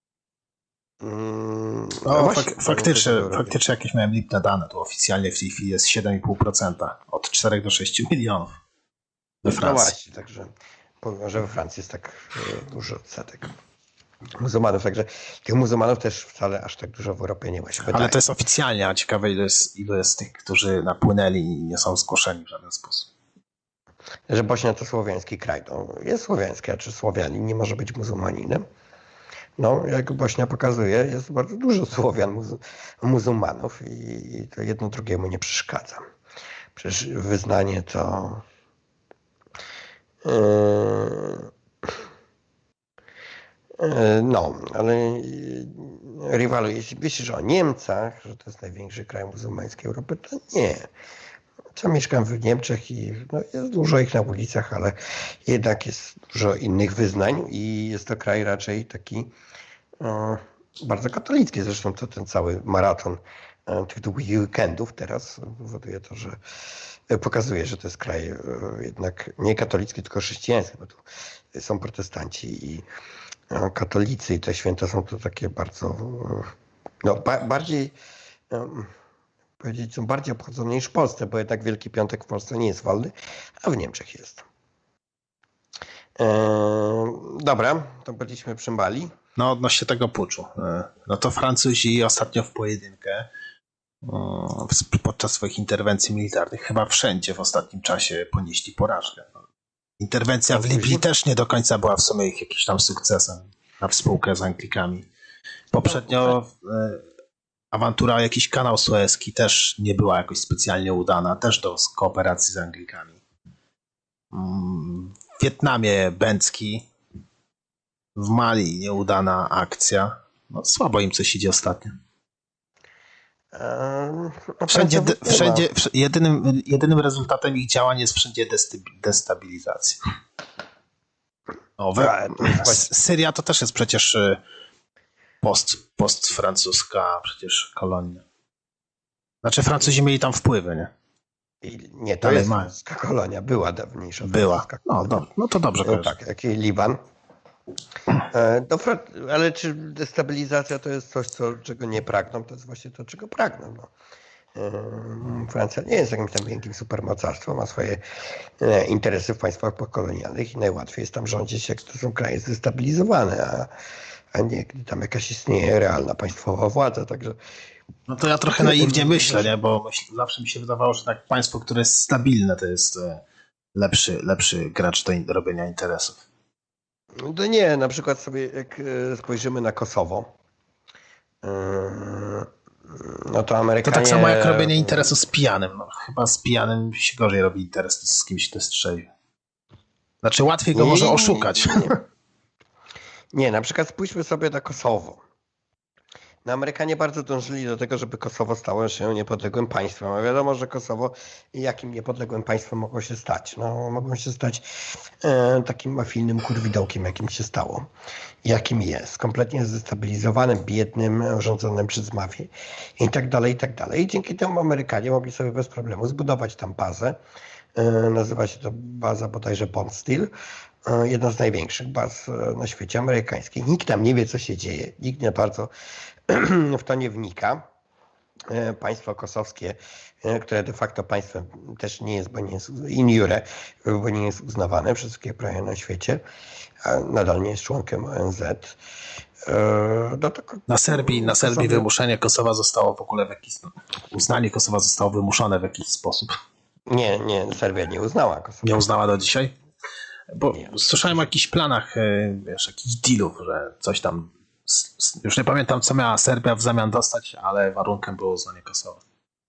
Faktycznie jakieś miałem lipne dane. Tu oficjalnie w tej chwili jest 7,5%. Od 4 do 6 milionów we Francji. No właśnie, także że we Francji jest tak duży odsetek muzułmanów, także tych muzułmanów też wcale aż tak dużo w Europie nie ma się wydaje. Ale to jest oficjalnie, a ciekawe ilu jest tych, którzy napłynęli i nie są zgłoszeni w żaden sposób. Że Bośnia to słowiański kraj. No, jest słowiański, a czy Słowianin nie może być muzułmaninem? No, jak Bośnia pokazuje, jest bardzo dużo Słowian, muzułmanów i to jedno drugiemu nie przeszkadza. Przecież wyznanie to... No, ale Rivalu, jeśli myślisz o Niemcach, że to jest największy kraj muzułmański Europy, to nie. Ja mieszkam w Niemczech i jest dużo ich na ulicach, ale jednak jest dużo innych wyznań i jest to kraj raczej taki bardzo katolicki. Zresztą to ten cały maraton tych długich weekendów teraz powoduje to, że pokazuje, że to jest kraj jednak nie katolicki, tylko chrześcijański, bo tu są protestanci i katolicy i te święta są to takie bardzo, bardziej, powiedzieć, są bardziej obchodzone niż w Polsce, bo jednak Wielki Piątek w Polsce nie jest wolny, a w Niemczech jest. Dobra, to byliśmy przy Mali. No odnośnie tego puczu. No to Francuzi ostatnio w pojedynkę podczas swoich interwencji militarnych chyba wszędzie w ostatnim czasie ponieśli porażkę. Interwencja w Libii też nie do końca była w sumie ich jakimś tam sukcesem na współkę z Anglikami. Poprzednio awantura jakiś kanał Suezki też nie była jakoś specjalnie udana, też do kooperacji z Anglikami. W Wietnamie Bęcki, w Mali nieudana akcja. No, słabo im coś idzie ostatnio. Jedynym rezultatem ich działań jest wszędzie destabilizacja. Syria to też jest przecież postfrancuska przecież kolonia. Znaczy Francuzi mieli tam wpływy, nie? Nie, to jest francuska kolonia. Była dawniejsza. Była. No to dobrze. No tak, jak i Liban. Ale czy destabilizacja to jest coś, czego nie pragną? To jest właśnie to, czego pragną. No. Francja nie jest jakimś tam wielkim supermocarstwem, ma swoje interesy w państwach pokolonialnych i najłatwiej jest tam rządzić, jak to są kraje zdestabilizowane, a nie gdy tam jakaś istnieje realna państwowa władza. Także... No to ja trochę naiwnie myślę, nie? Bo zawsze mi się wydawało, że tak państwo, które jest stabilne, to jest lepszy gracz do robienia interesów. No nie, na przykład sobie jak spojrzymy na Kosowo, no to Amerykanie... To tak samo jak robienie interesu z pijanym. No, chyba z pijanym się gorzej robi interes z kimś, kto strzeli. Znaczy łatwiej go może oszukać. Nie, na przykład spójrzmy sobie na Kosowo. No, Amerykanie bardzo dążyli do tego, żeby Kosowo stało się niepodległym państwem. A wiadomo, że Kosowo jakim niepodległym państwem mogło się stać? No, mogło się stać takim mafijnym kurwidołkiem, jakim się stało. Jakim jest. Kompletnie zdestabilizowanym, biednym, rządzonym przez mafię i tak dalej, i tak dalej. I dzięki temu Amerykanie mogli sobie bez problemu zbudować tam bazę. Nazywa się to baza bodajże Bond Steel. Jedna z największych baz na świecie amerykańskich. Nikt tam nie wie, co się dzieje. Nikt nie bardzo w to nie wnika. państwo kosowskie, które de facto państwem też nie jest, bo nie jest in iure, bo nie jest uznawane przez wszystkie kraje na świecie, a nadal nie jest członkiem ONZ. Na Serbii wymuszenie Kosowa zostało w ogóle uznanie Kosowa zostało wymuszone w jakiś sposób. Nie, Serbia nie uznała Kosowa. Nie uznała do dzisiaj? Bo słyszałem o jakichś planach, jakichś dealów, że coś tam, już nie pamiętam co miała Serbia w zamian dostać, ale warunkiem było uznanie Kosowa.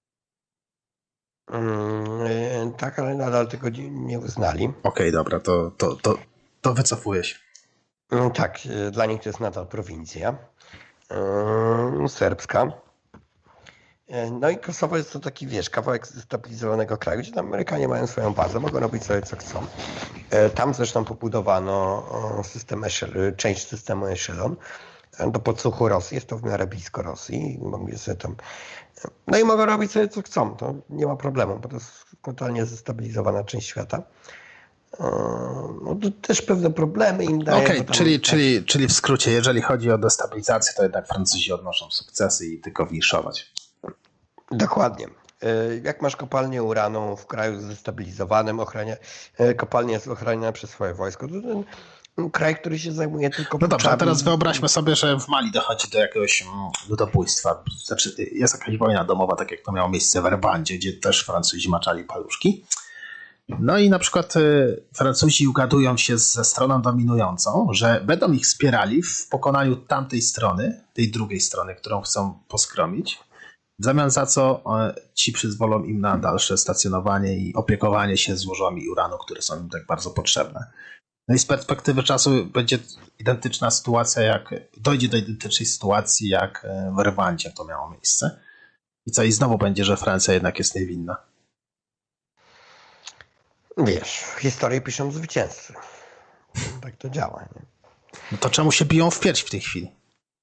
Tak, ale nadal tego nie uznali. Okej, dobra, to wycofuję się. Tak, dla nich to jest nadal prowincja serbska. No i Kosowo jest to taki, kawałek zestabilizowanego kraju, gdzie tam Amerykanie mają swoją bazę, mogą robić sobie co chcą. Tam zresztą pobudowano część systemu Echelon do podsłuchu Rosji, jest to w miarę blisko Rosji. Mogli sobie tam... No i mogą robić sobie co chcą, to nie ma problemu, bo to jest totalnie zestabilizowana część świata. No to też pewne problemy im daje. Okej, czyli w skrócie, jeżeli chodzi o destabilizację, to jednak Francuzi odnoszą sukcesy i tylko winszować. Dokładnie. Jak masz kopalnię uranu w kraju zestabilizowanym, kopalnia jest ochraniana przez swoje wojsko, to ten kraj, który się zajmuje tylko... No dobrze, a teraz wyobraźmy sobie, że w Mali dochodzi do jakiegoś ludobójstwa. Znaczy jest jakaś wojna domowa, tak jak to miało miejsce w Rwandzie, gdzie też Francuzi maczali paluszki. No i na przykład Francuzi ugadują się ze stroną dominującą, że będą ich wspierali w pokonaniu tamtej strony, tej drugiej strony, którą chcą poskromić, w zamian za co ci przyzwolą im na dalsze stacjonowanie i opiekowanie się złożami uranu, które są im tak bardzo potrzebne. No i z perspektywy czasu będzie identyczna sytuacja, dojdzie do identycznej sytuacji jak w Rwandzie to miało miejsce. I co, i znowu będzie, że Francja jednak jest niewinna. W historii piszą zwycięzcy. Tak to działa. Nie? No to czemu się biją w pierś w tej chwili?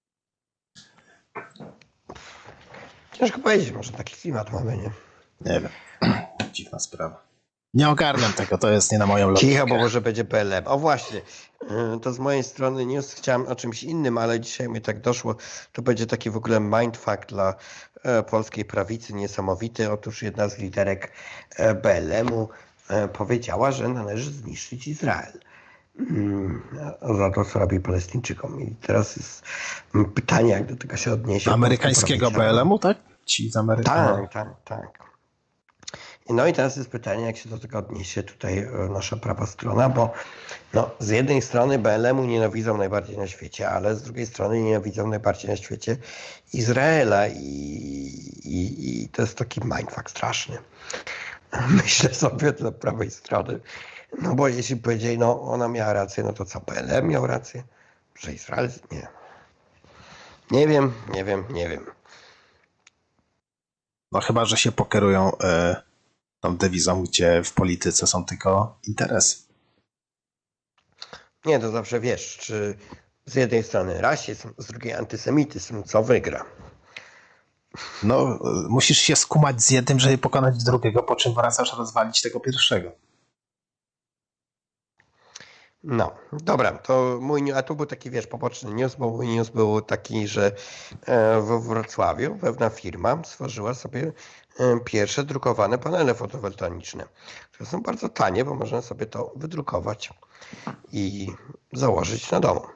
Ciężko powiedzieć, może taki klimat mamy, nie? Nie wiem. Dziwna sprawa. Nie ogarniam tego, to jest nie na moją logikę. Cicho, bo może będzie PLM. O właśnie, to z mojej strony news chciałem o czymś innym, ale dzisiaj mi tak doszło, to będzie taki w ogóle mindfuck dla polskiej prawicy niesamowity. Otóż jedna z liderek BLM-u powiedziała, że należy zniszczyć Izrael za to, co robi Palestyńczykom. I teraz jest pytanie, jak do tego się odniesie. Amerykańskiego BLM-u, tak? Ci z Ameryki. Tak. No i teraz jest pytanie, jak się do tego odniesie tutaj nasza prawa strona, bo z jednej strony BLM-u nienawidzą najbardziej na świecie, ale z drugiej strony nienawidzą najbardziej na świecie Izraela i to jest taki mindfuck straszny. Myślę sobie dla prawej strony, bo jeśli powiedzieli, ona miała rację, no to co, BLM miał rację? Że Izrael? Nie. Nie wiem. No chyba, że się pokierują tą dewizą, gdzie w polityce są tylko interesy. Nie, to zawsze wiesz, czy z jednej strony rasizm, z drugiej antysemityzm, co wygra. No, musisz się skumać z jednym, żeby pokonać drugiego, po czym wracasz rozwalić tego pierwszego. No, dobra, to a tu był taki, poboczny news, bo mój news był taki, że we Wrocławiu pewna firma stworzyła sobie pierwsze drukowane panele fotowoltaiczne, które są bardzo tanie, bo można sobie to wydrukować i założyć na domu.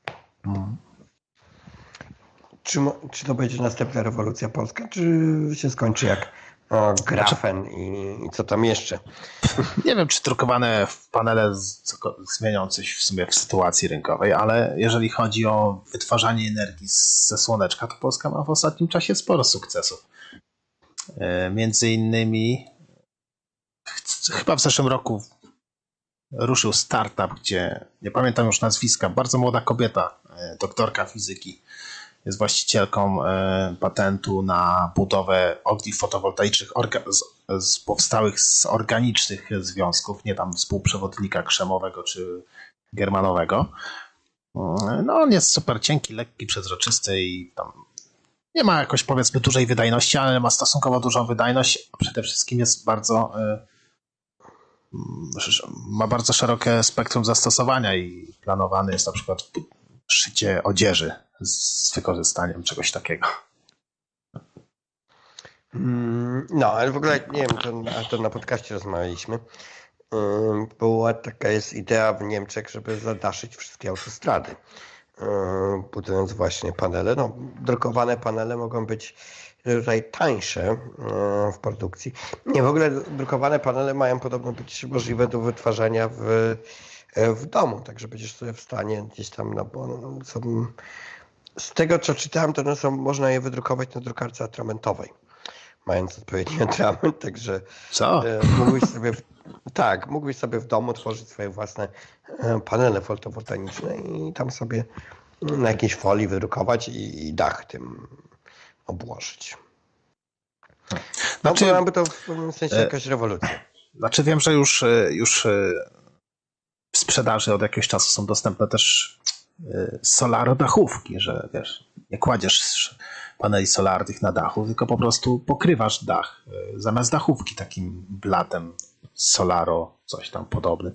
Czy to będzie następna rewolucja polska, czy się skończy jak grafen i co tam jeszcze? Nie wiem, czy drukowane panele zmienią coś w sumie w sytuacji rynkowej, ale jeżeli chodzi o wytwarzanie energii ze słoneczka, to Polska ma w ostatnim czasie sporo sukcesów. Między innymi chyba w zeszłym roku ruszył startup, gdzie nie pamiętam już nazwiska, bardzo młoda kobieta, doktorka fizyki, jest właścicielką patentu na budowę ogniw fotowoltaicznych powstałych z organicznych związków, nie tam współprzewodnika krzemowego czy germanowego. No on jest super cienki, lekki, przezroczysty i tam nie ma jakoś powiedzmy dużej wydajności, ale ma stosunkowo dużą wydajność, a przede wszystkim jest ma bardzo szerokie spektrum zastosowania i planowany jest na przykład szycie odzieży z wykorzystaniem czegoś takiego. No, ale w ogóle, nie wiem, to na podcaście rozmawialiśmy. Taka jest idea w Niemczech, żeby zadaszyć wszystkie autostrady, budując właśnie panele. No, drukowane panele mogą być tutaj tańsze w produkcji. Nie, w ogóle drukowane panele mają podobno być możliwe do wytwarzania w domu, także będziesz sobie w stanie gdzieś tam, z tego co czytałem, to można je wydrukować na drukarce atramentowej, mając odpowiedni atrament, także Co? mógłbyś sobie w domu tworzyć swoje własne panele fotowoltaiczne i tam sobie na jakiejś folii wydrukować i dach tym obłożyć. Znaczy, byłaby to w pewnym sensie jakaś rewolucja. Znaczy wiem, że już w sprzedaży od jakiegoś czasu są dostępne też solarodachówki, że wiesz, nie kładziesz paneli solarnych na dachu, tylko po prostu pokrywasz dach zamiast dachówki takim blatem solaro, coś tam podobny.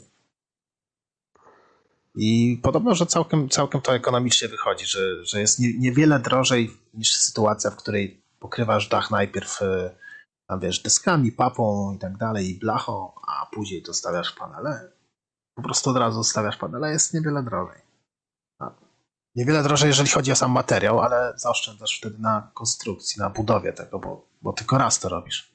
I podobno, że całkiem to ekonomicznie wychodzi, że jest niewiele drożej niż sytuacja, w której pokrywasz dach najpierw tam wiesz, deskami, papą i tak dalej, i blachą, a później to stawiasz panele. Po prostu od razu stawiasz panele, jest niewiele drożej. Niewiele drożej, jeżeli chodzi o sam materiał, ale zaoszczędzasz wtedy na konstrukcji, na budowie tego, bo tylko raz to robisz.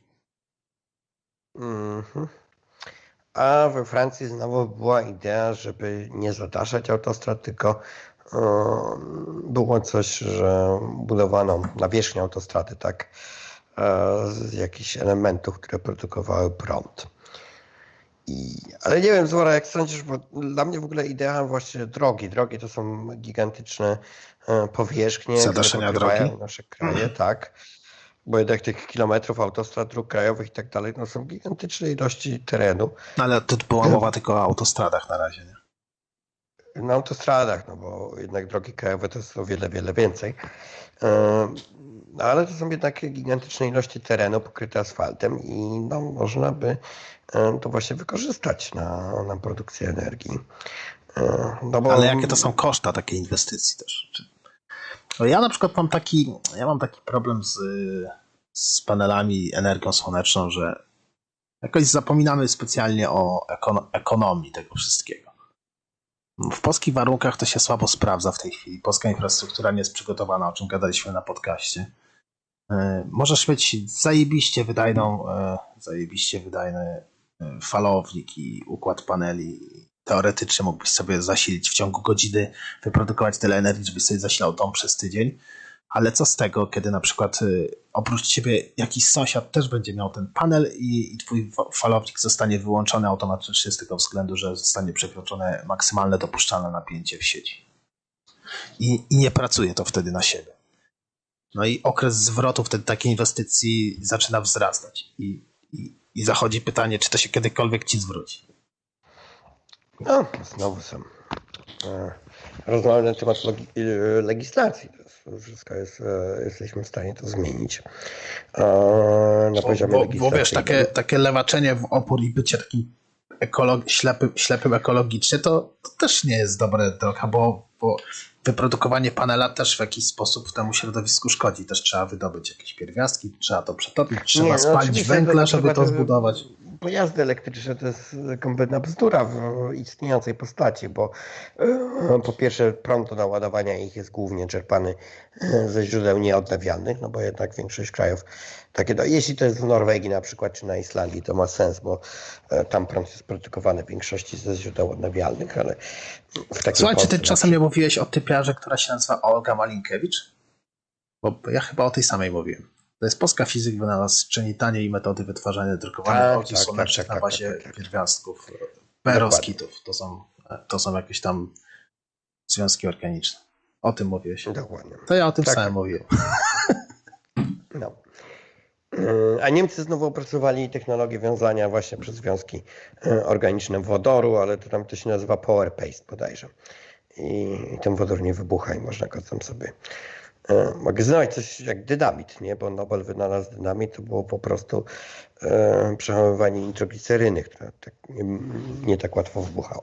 Mhm. A we Francji znowu była idea, żeby nie zadaszać autostrad, tylko było coś, że budowano nawierzchnię autostrady, tak, z jakichś elementów, które produkowały prąd. Ale nie wiem, Złora, jak sądzisz, bo dla mnie w ogóle idea właśnie drogi. Drogi to są gigantyczne powierzchnie, zadaszenia które pokrywają drogi? nasze kraje, tak. Bo jednak tych kilometrów autostrad, dróg krajowych i tak dalej, no są gigantyczne ilości terenu. No ale to była mowa tylko o autostradach na razie, nie? Na autostradach, no bo jednak drogi krajowe to jest o wiele, wiele więcej. Ale to są jednak gigantyczne ilości terenu pokryte asfaltem i no, można by to właśnie wykorzystać na produkcję energii. No bo... Ale jakie to są koszta takiej inwestycji też? Ja na przykład mam taki problem z panelami, energią słoneczną, że jakoś zapominamy specjalnie o ekonomii tego wszystkiego. W polskich warunkach to się słabo sprawdza w tej chwili. Polska infrastruktura nie jest przygotowana, o czym gadaliśmy na podcaście. Możesz mieć zajebiście wydajny falownik i układ paneli. Teoretycznie mógłbyś sobie zasilić w ciągu godziny, wyprodukować tyle energii, żebyś sobie zasilał dom przez tydzień. Ale co z tego, kiedy na przykład oprócz ciebie jakiś sąsiad też będzie miał ten panel i twój falownik zostanie wyłączony automatycznie z tego względu, że zostanie przekroczone maksymalne dopuszczalne napięcie w sieci. I nie pracuje to wtedy na siebie. No i okres zwrotu wtedy takiej inwestycji zaczyna wzrastać. I zachodzi pytanie, czy to się kiedykolwiek ci zwróci. No, znowu są rozmawiamy na temat legislacji. To wszystko jesteśmy w stanie to zmienić na poziomie legislacji. Bo wiesz, takie lewaczenie w opór i bycie takim ślepym ekologicznie, to też nie jest dobra droga, bo wyprodukowanie panela też w jakiś sposób temu środowisku szkodzi. Też trzeba wydobyć jakieś pierwiastki, trzeba to przetopić, trzeba spalić węgla, żeby to zbudować. Pojazdy elektryczne to jest kompletna bzdura w istniejącej postaci, bo po pierwsze prąd do naładowania ich jest głównie czerpany ze źródeł nieodnawialnych, no bo jednak większość krajów takie, jeśli to jest w Norwegii na przykład, czy na Islandii, to ma sens, bo tam prąd jest produkowany w większości ze źródeł odnawialnych, ale w takim Słuchaj, czy ty czasem nie mówiłeś o typiarze, która się nazywa Olga Malinkiewicz? Bo ja chyba o tej samej mówiłem. To jest polska fizyk, wynalazł taniej metody wytwarzania drukowanych energii słonecznych na bazie pierwiastków peroskitów. To są jakieś tam związki organiczne. O tym mówiłeś. Dokładnie. To ja o tym samym mówiłem. No. A Niemcy znowu opracowali technologię wiązania właśnie przez związki organiczne wodoru, ale to się nazywa power paste bodajże. I ten wodór nie wybucha i można go tam sobie magazynować, coś jak dynamit, nie? Bo Nobel wynalazł dynamit, to było po prostu przechowywanie nitrogliceryny, która tak nie tak łatwo wybuchała.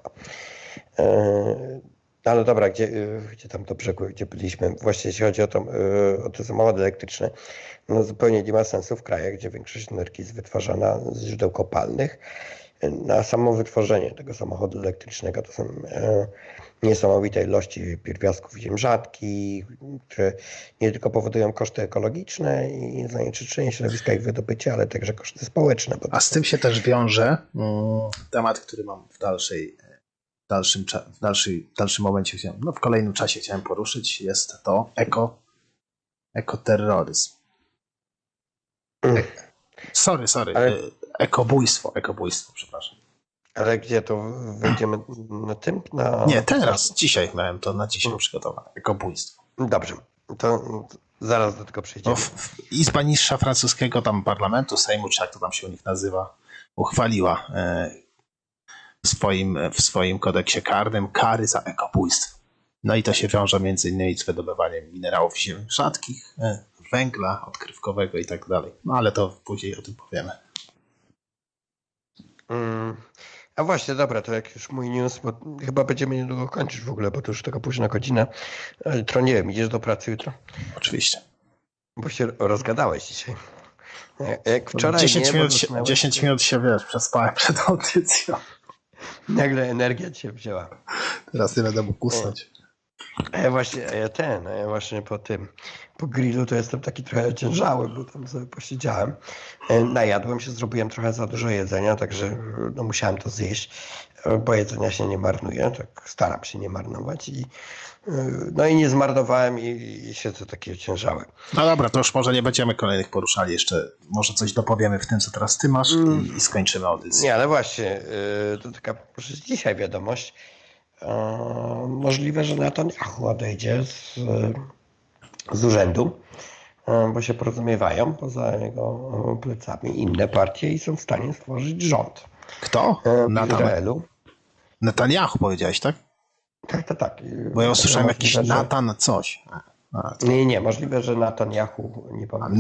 Ale dobra, gdzie tam do brzegu, gdzie byliśmy? Właśnie jeśli chodzi o te samochody elektryczne, no zupełnie nie ma sensu w krajach, gdzie większość energii jest wytwarzana z źródeł kopalnych. Na samo wytworzenie tego samochodu elektrycznego to są niesamowite ilości pierwiastków ziem rzadkich, które nie tylko powodują koszty ekologiczne i zanieczyszczenie środowiska i wydobycie, ale także koszty społeczne. A z tym się też wiąże temat, który mam w dalszym momencie, w kolejnym czasie chciałem poruszyć, jest to ekoterroryzm. Sorry. Ale... Ekobójstwo, przepraszam. Ale gdzie to wejdziemy na tym? Nie, teraz, dzisiaj miałem to na dzisiaj przygotowane. Ekobójstwo. Dobrze, to zaraz do tego przejdziemy. Izba Niższa francuskiego tam parlamentu, Sejmu, czy jak to tam się u nich nazywa, uchwaliła w swoim kodeksie karnym kary za ekobójstwo. No i to się wiąże między innymi z wydobywaniem minerałów ziem rzadkich, węgla odkrywkowego i tak dalej. No ale to później o tym powiemy. A właśnie, dobra, to jak już mój news, bo chyba będziemy niedługo kończyć w ogóle, bo to już taka późna godzina. Jutro nie wiem, idziesz do pracy jutro? Oczywiście. Bo się rozgadałeś dzisiaj. Jak wczoraj 10 minut się, przespałem przed audycją. Nagle energia cię wzięła. Teraz nie będę mógł usnąć. A ja właśnie po grillu to jestem taki trochę ciężały, bo tam sobie posiedziałem. Najadłem się, zrobiłem trochę za dużo jedzenia, także no, musiałem to zjeść, bo jedzenia się nie marnuje, tak staram się nie marnować i nie zmarnowałem i siedzę taki ociężały. No dobra, to już może nie będziemy kolejnych poruszali jeszcze. Może coś dopowiemy w tym, co teraz ty masz i skończymy audycję. Nie, ale właśnie, to taka dzisiaj wiadomość. Możliwe, że Netanyahu odejdzie z urzędu, bo się porozumiewają poza jego plecami inne partie i są w stanie stworzyć rząd. Kto? W Izraelu. Netanyahu powiedziałeś, tak? Tak. Bo ja usłyszałem jakiś Natan coś. Nie, możliwe, że Netanyahu, nie powiem.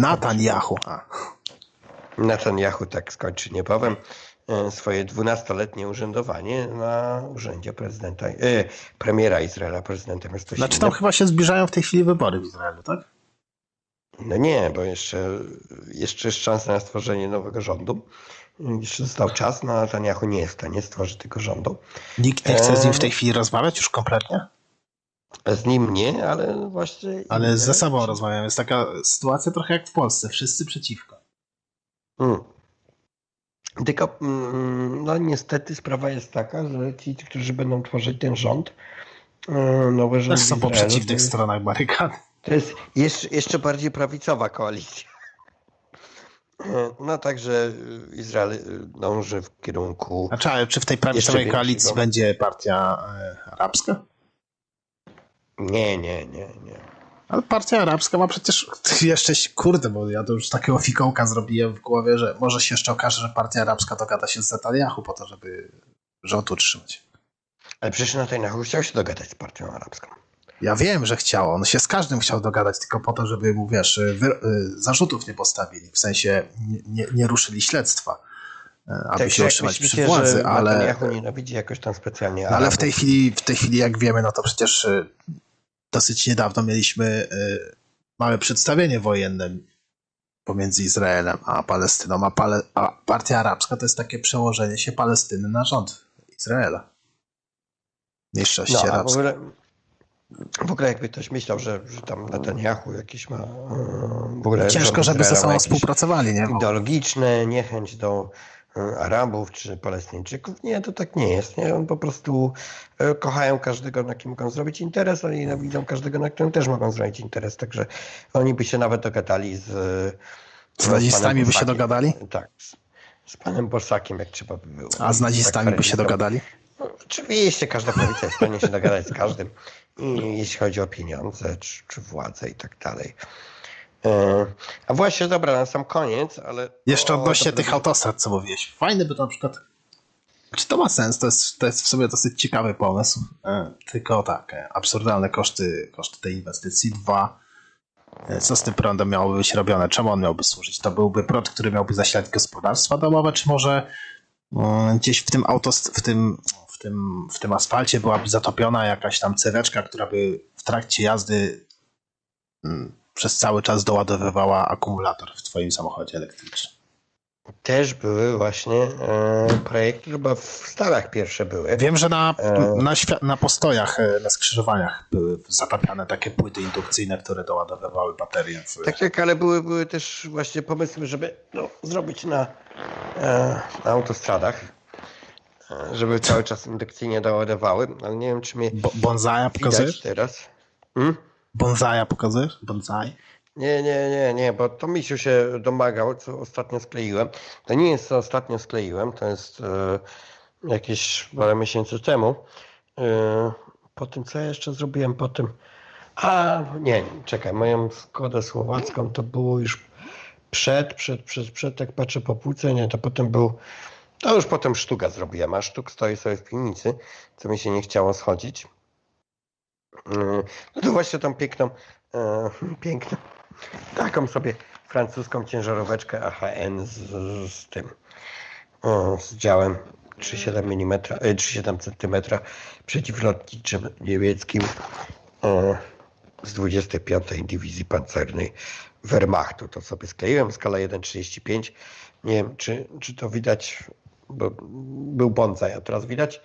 Netanyahu tak skończy niebawem swoje 12-letnie urzędowanie na urzędzie premiera Izraela. Prezydentem jest ktoś Znaczy inny. tam chyba się zbliżają w tej chwili wybory w Izraelu, tak? No nie, bo jeszcze jest szansa na stworzenie nowego rządu. Jeszcze został czas, no Netanyahu nie jest w stanie stworzyć tego rządu. Nikt nie chce z nim w tej chwili rozmawiać już kompletnie? Z nim nie, ale właśnie... Ale ze sobą rozmawiamy. Jest taka sytuacja trochę jak w Polsce. Wszyscy przeciwko. Tylko no niestety sprawa jest taka, że ci, którzy będą tworzyć ten rząd, nowy rząd też są po przeciwnych stronach barykady. To jest jeszcze bardziej prawicowa koalicja. No także Izrael dąży w kierunku... A czy w tej prawicowej koalicji będzie partia arabska? Nie. Ale partia arabska ma przecież jeszcze, bo ja to już takiego fikołka zrobiłem w głowie, że może się jeszcze okaże, że partia arabska dogada się z Netanyahu po to, żeby rząd utrzymać. Ale przecież Netanyahu chciał się dogadać z partią arabską. Ja wiem, że chciał. On się z każdym chciał dogadać, tylko po to, żeby mu, zarzutów nie postawili. W sensie nie ruszyli śledztwa, aby tak, się utrzymać przy władzy. Ale Netanyahu nienawidzi jakoś tam specjalnie ale w tej chwili, jak wiemy, no to przecież dosyć niedawno mieliśmy małe przedstawienie wojenne pomiędzy Izraelem a Palestyną, a partia arabska to jest takie przełożenie się Palestyny na rząd Izraela. Mniejszości arabskiej. W ogóle jakby ktoś myślał, że tam Netanyahu jakiś ma w ogóle... Ciężko, żeby ze sobą współpracowali, nie? Ideologiczne, niechęć do Arabów czy Palestyńczyków. Nie, to tak nie jest. Nie? On po prostu kochają każdego, na kim mogą zrobić interes, ale nienawidzą każdego, na którym też mogą zrobić interes. Także oni by się nawet dogadali z nazistami by się dogadali? Tak. Z panem Borsakiem, jak trzeba by było. A z nazistami by się dogadali? No, oczywiście, każda prawica jest w stanie się dogadać z każdym. I jeśli chodzi o pieniądze, czy władzę i tak dalej. A właśnie, dobra, na sam koniec, ale... Jeszcze odnośnie tych autostrad, co mówiłeś. Fajny by to na przykład... Czy to ma sens? To jest w sobie dosyć ciekawy pomysł. Tylko tak, absurdalne koszty tej inwestycji. 2, co z tym prądem miałoby być robione? Czemu on miałby służyć? To byłby prąd, który miałby zasilać gospodarstwa domowe, czy może gdzieś w tym asfalcie byłaby zatopiona jakaś tam ceweczka, która by w trakcie jazdy przez cały czas doładowywała akumulator w twoim samochodzie elektrycznym. Też były właśnie projekty, chyba w Stanach pierwsze były. Wiem, że na postojach, na skrzyżowaniach były zatapiane takie płyty indukcyjne, które doładowywały baterie. Tak, ale były też właśnie pomysły, żeby zrobić na autostradach, żeby cały czas indukcyjnie doładowały, ale nie wiem, czy mnie Bonsaja pokazujesz teraz. Bonsaja pokazujesz? Bonsai? Nie, bo to Misiu się domagał, co ostatnio skleiłem. To nie jest, co ostatnio skleiłem, to jest jakieś parę miesięcy temu. Po tym, co ja jeszcze zrobiłem po tym... Czekaj, moją Skodę słowacką to było już przed, jak patrzę po półce, nie, to potem to już potem sztuka zrobiłem, a sztuk stoi sobie w piwnicy, co mi się nie chciało schodzić. No to właśnie tą piękną, taką sobie francuską ciężaróweczkę AHN z tym, z działem 3,7 cm przeciwlotniczym niemieckim z 25. Dywizji Pancernej Wehrmachtu. To sobie skleiłem, skala 1,35. Nie wiem, czy to widać, bo był bonsai, a teraz widać?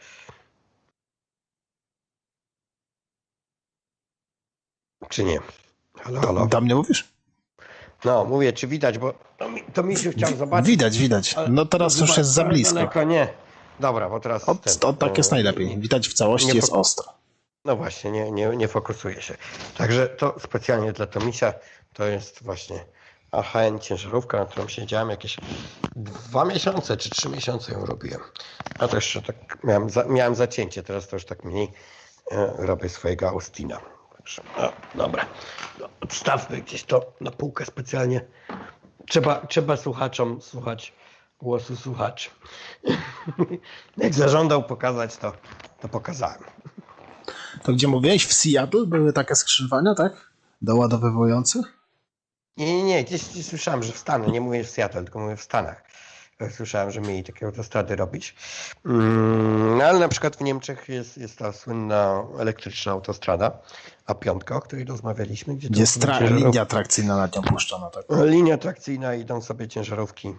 Czy nie? Halo? Do mnie mówisz? No, mówię, czy widać, bo to Misiu chciał zobaczyć. Widać. No teraz już jest za blisko. Daleko, nie. Dobra, bo teraz... Tak jest najlepiej. Widać w całości, jest ostro. No właśnie, nie fokusuje się. Także to specjalnie dla Tomisia to jest właśnie AHN ciężarówka, na którą siedziałem jakieś 2 miesiące czy 3 miesiące ją robiłem. A to jeszcze tak miałem zacięcie, teraz to już tak mniej robię swojego Austina. Także, dobra, odstawmy gdzieś to na półkę specjalnie. Trzeba słuchaczom słuchać głosu słuchaczy. Jak zażądał pokazać, to pokazałem. To gdzie mówiłeś? W Seattle były takie skrzyżowania, tak? Doładowywujące? Nie, gdzieś słyszałem, że w Stanach, nie mówię w Seattle, tylko mówię w Stanach. Słyszałem, że mieli takie autostrady robić. Ale na przykład w Niemczech jest ta słynna elektryczna autostrada A5, o której rozmawialiśmy. Gdzie jest linia trakcyjna nad nią puszczona. Tak? Linia trakcyjna, idą sobie ciężarówki.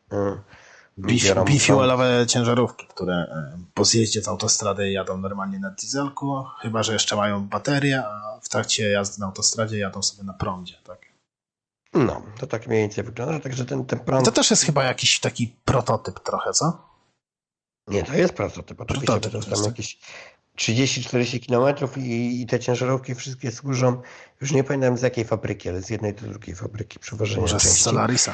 Bifuelowe ciężarówki, które po zjeździe z autostrady jadą normalnie na dieselku, chyba że jeszcze mają baterię, a w trakcie jazdy na autostradzie jadą sobie na prądzie. Tak? No, to tak mniej więcej wygląda. Także ten prąd... To też jest chyba jakiś taki prototyp trochę, co? Nie, to jest prototyp. Oczywiście to jest tam jakieś 30-40 km i te ciężarówki wszystkie służą, już nie pamiętam z jakiej fabryki, ale z jednej do drugiej fabryki przewożenia może części. Z Solarisa.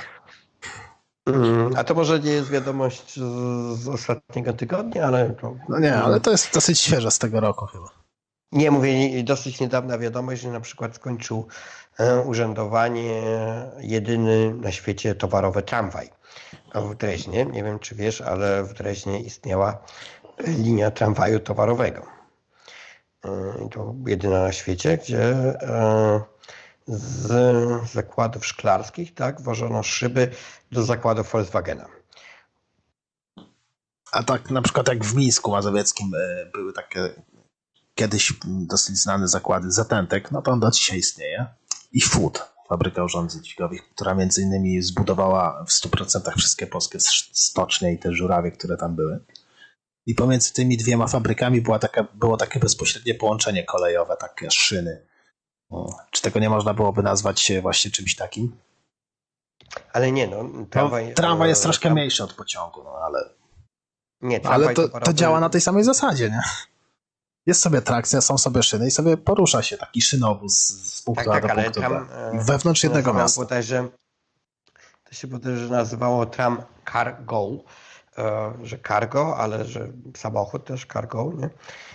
A to może nie jest wiadomość z ostatniego tygodnia, ale... No nie, ale to jest dosyć świeże z tego roku chyba. Nie, mówię, dosyć niedawna wiadomość, że na przykład skończył urzędowanie jedyny na świecie towarowy tramwaj w Dreźnie. Nie wiem, czy wiesz, ale w Dreźnie istniała linia tramwaju towarowego. I to jedyna na świecie, gdzie z zakładów szklarskich, tak, wożono szyby do zakładów Volkswagena. A tak na przykład jak w Mińsku Mazowieckim były takie kiedyś dosyć znane zakłady Zatentek, no to on do dzisiaj istnieje. I Food, fabryka urządzeń dźwigowych, która między innymi zbudowała w 100% wszystkie polskie stocznie i te żurawie, które tam były. I pomiędzy tymi dwiema fabrykami było takie bezpośrednie połączenie kolejowe, takie szyny. Czy tego nie można byłoby nazwać właśnie czymś takim? Ale nie, tramwaj jest troszkę mniejszy od pociągu, ale... Nie, ale to działa na tej samej zasadzie, nie? Jest sobie trakcja, są sobie szyny i sobie porusza się taki szynowóz z punktu A do punktu B. Wewnątrz jednego miasta. To się bodajże nazywało tram cargo, że cargo, ale że samochód też cargo, nie?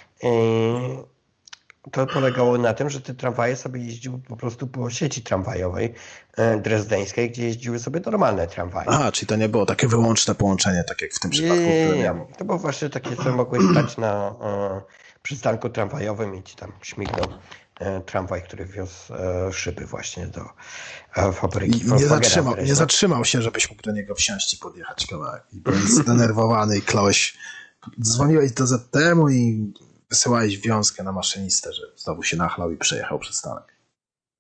To polegało na tym, że te tramwaje sobie jeździły po prostu po sieci tramwajowej drezdeńskiej, gdzie jeździły sobie normalne tramwaje. Aha, czyli to nie było takie wyłączne połączenie, tak jak w tym przypadku. Nie. To było właśnie takie, co mogłeś stać na przystanku tramwajowym i ci tam śmignął tramwaj, który wiózł szyby właśnie do fabryki. Nie zatrzymał się, żebyś mógł do niego wsiąść i podjechać kawałek. I byłeś zdenerwowany i dzwoniłeś do ZTM-u i wysyłałeś wiązkę na maszynistę, że znowu się nachlał i przejechał przystanek.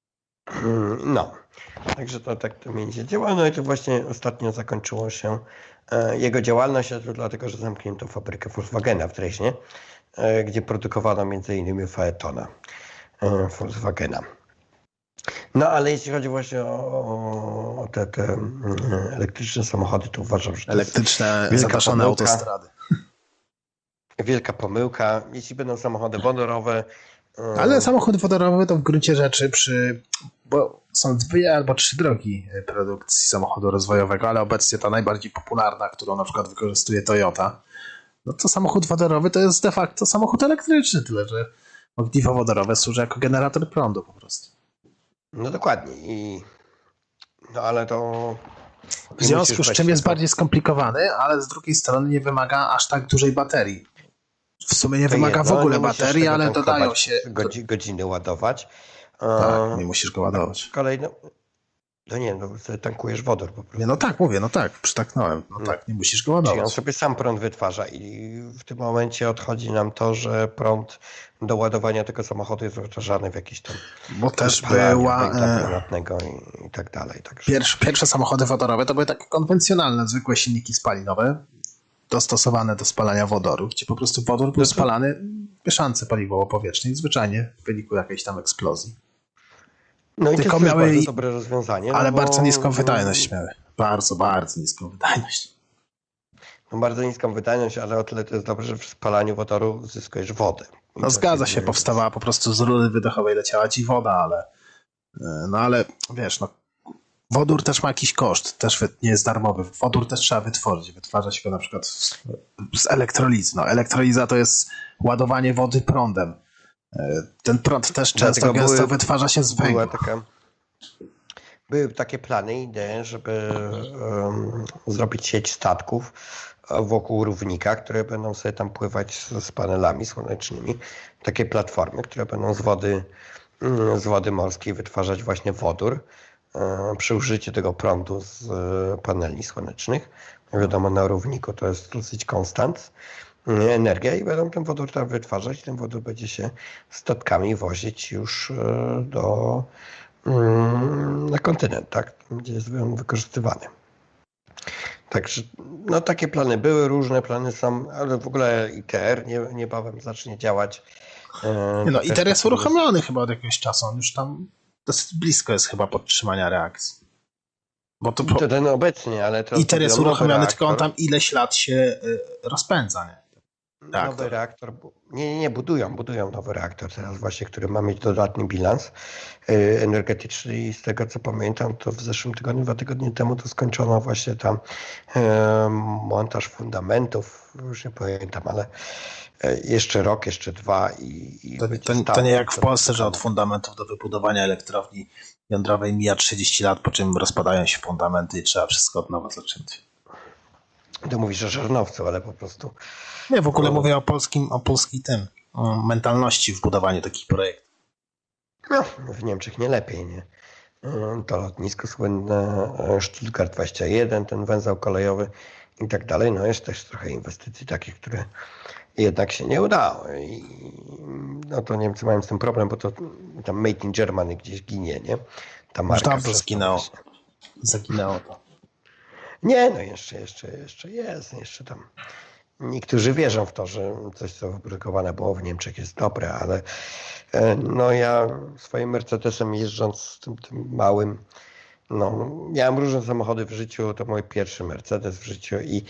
No, także to tak to między działa. No i to właśnie ostatnio zakończyło się jego działalność, a to dlatego, że zamknięto fabrykę Volkswagena w Dreźnie, gdzie produkowano m.in. Phaetona Volkswagena. No ale jeśli chodzi właśnie o te elektryczne samochody, to uważam, że to elektryczne zadaszone autostrady. Wielka pomyłka. Jeśli będą samochody wodorowe... Ale samochód wodorowy to w gruncie rzeczy bo są 2 albo 3 drogi produkcji samochodu rozwojowego, ale obecnie ta najbardziej popularna, którą na przykład wykorzystuje Toyota, no to samochód wodorowy to jest de facto samochód elektryczny, tyle że ogniwo wodorowe służy jako generator prądu po prostu. No dokładnie. No ale to... W związku z czym jest bardziej skomplikowany, ale z drugiej strony nie wymaga aż tak dużej baterii. W sumie nie wymaga w ogóle baterii, ale dodają się... Godziny ładować. Tak, nie musisz go ładować. Kolejno... No nie, no tankujesz wodór po prostu. Nie, no tak, mówię, no tak, przytaknąłem. No tak, nie musisz go ładować. Czyli on sobie sam prąd wytwarza i w tym momencie odchodzi nam to, że prąd do ładowania tego samochodu jest wytwarzany w jakiś tam... Bo też była... i tak dalej. Także... Pierwsze samochody wodorowe to były takie konwencjonalne, zwykłe silniki spalinowe, dostosowane do spalania wodoru, gdzie po prostu wodór był spalany w mieszance paliwowo-powietrznej, zwyczajnie w wyniku jakiejś tam eksplozji. No i to jest bardzo dobre rozwiązanie. Ale bardzo niską wydajność miały. Bardzo, bardzo niską wydajność. No bardzo niską wydajność, ale o tyle to jest dobrze, że w spalaniu wodoru zyskujesz wodę. No zgadza się, powstawała po prostu z rury wydechowej leciała ci woda, ale wiesz, no wodór też ma jakiś koszt, też nie jest darmowy. Wodór też trzeba wytworzyć. Wytwarza się go na przykład z elektrolizy. No, elektroliza to jest ładowanie wody prądem. Ten prąd też często gęsto wytwarza się z węgla. Były takie plany, idee, żeby zrobić sieć statków wokół równika, które będą sobie tam pływać z panelami słonecznymi. Takie platformy, które będą z wody morskiej wytwarzać właśnie wodór przy użyciu tego prądu z paneli słonecznych. Wiadomo, na równiku to jest dosyć konstant energia i będą ten wodór tam wytwarzać. Ten wodór będzie się statkami wozić już na kontynent, tak? Gdzie jest on wykorzystywany. Także no takie plany były, różne plany są, ale w ogóle ITR niebawem zacznie działać. No ITR jest uruchomiony chyba od jakiegoś czasu, on już tam dosyć blisko jest chyba podtrzymania reakcji. Bo to ten obecnie, ale to ITR jest uruchomiony, tylko on tam ileś lat się rozpędza, nie? Nowy reaktor, nie, budują nowy reaktor teraz właśnie, który ma mieć dodatni bilans energetyczny i z tego co pamiętam, to w zeszłym tygodniu, 2 tygodnie temu to skończono właśnie tam montaż fundamentów, już nie pamiętam, ale jeszcze rok, jeszcze 2 i to nie jak w Polsce, że od fundamentów do wybudowania elektrowni jądrowej mija 30 lat, po czym rozpadają się fundamenty i trzeba wszystko od nowa zacząć. To mówisz o Żarnowcu, ale po prostu... Nie, w ogóle mówię o polskiej mentalności w budowaniu takich projektów. No, w Niemczech nie lepiej, nie? To lotnisko słynne, Stuttgart 21, ten węzeł kolejowy i tak dalej. No jest też trochę inwestycji takich, które jednak się nie udały. I no to Niemcy mają z tym problem, bo to tam Made in Germany gdzieś ginie, nie? Ta marka. Już dawno zginęło. Zaginęło to. Nie, no jeszcze jest, jeszcze tam. Niektórzy wierzą w to, że coś, co wyprodukowane było w Niemczech jest dobre, ale no ja swoim Mercedesem jeżdżąc tym małym, no miałem różne samochody w życiu, to mój pierwszy Mercedes w życiu i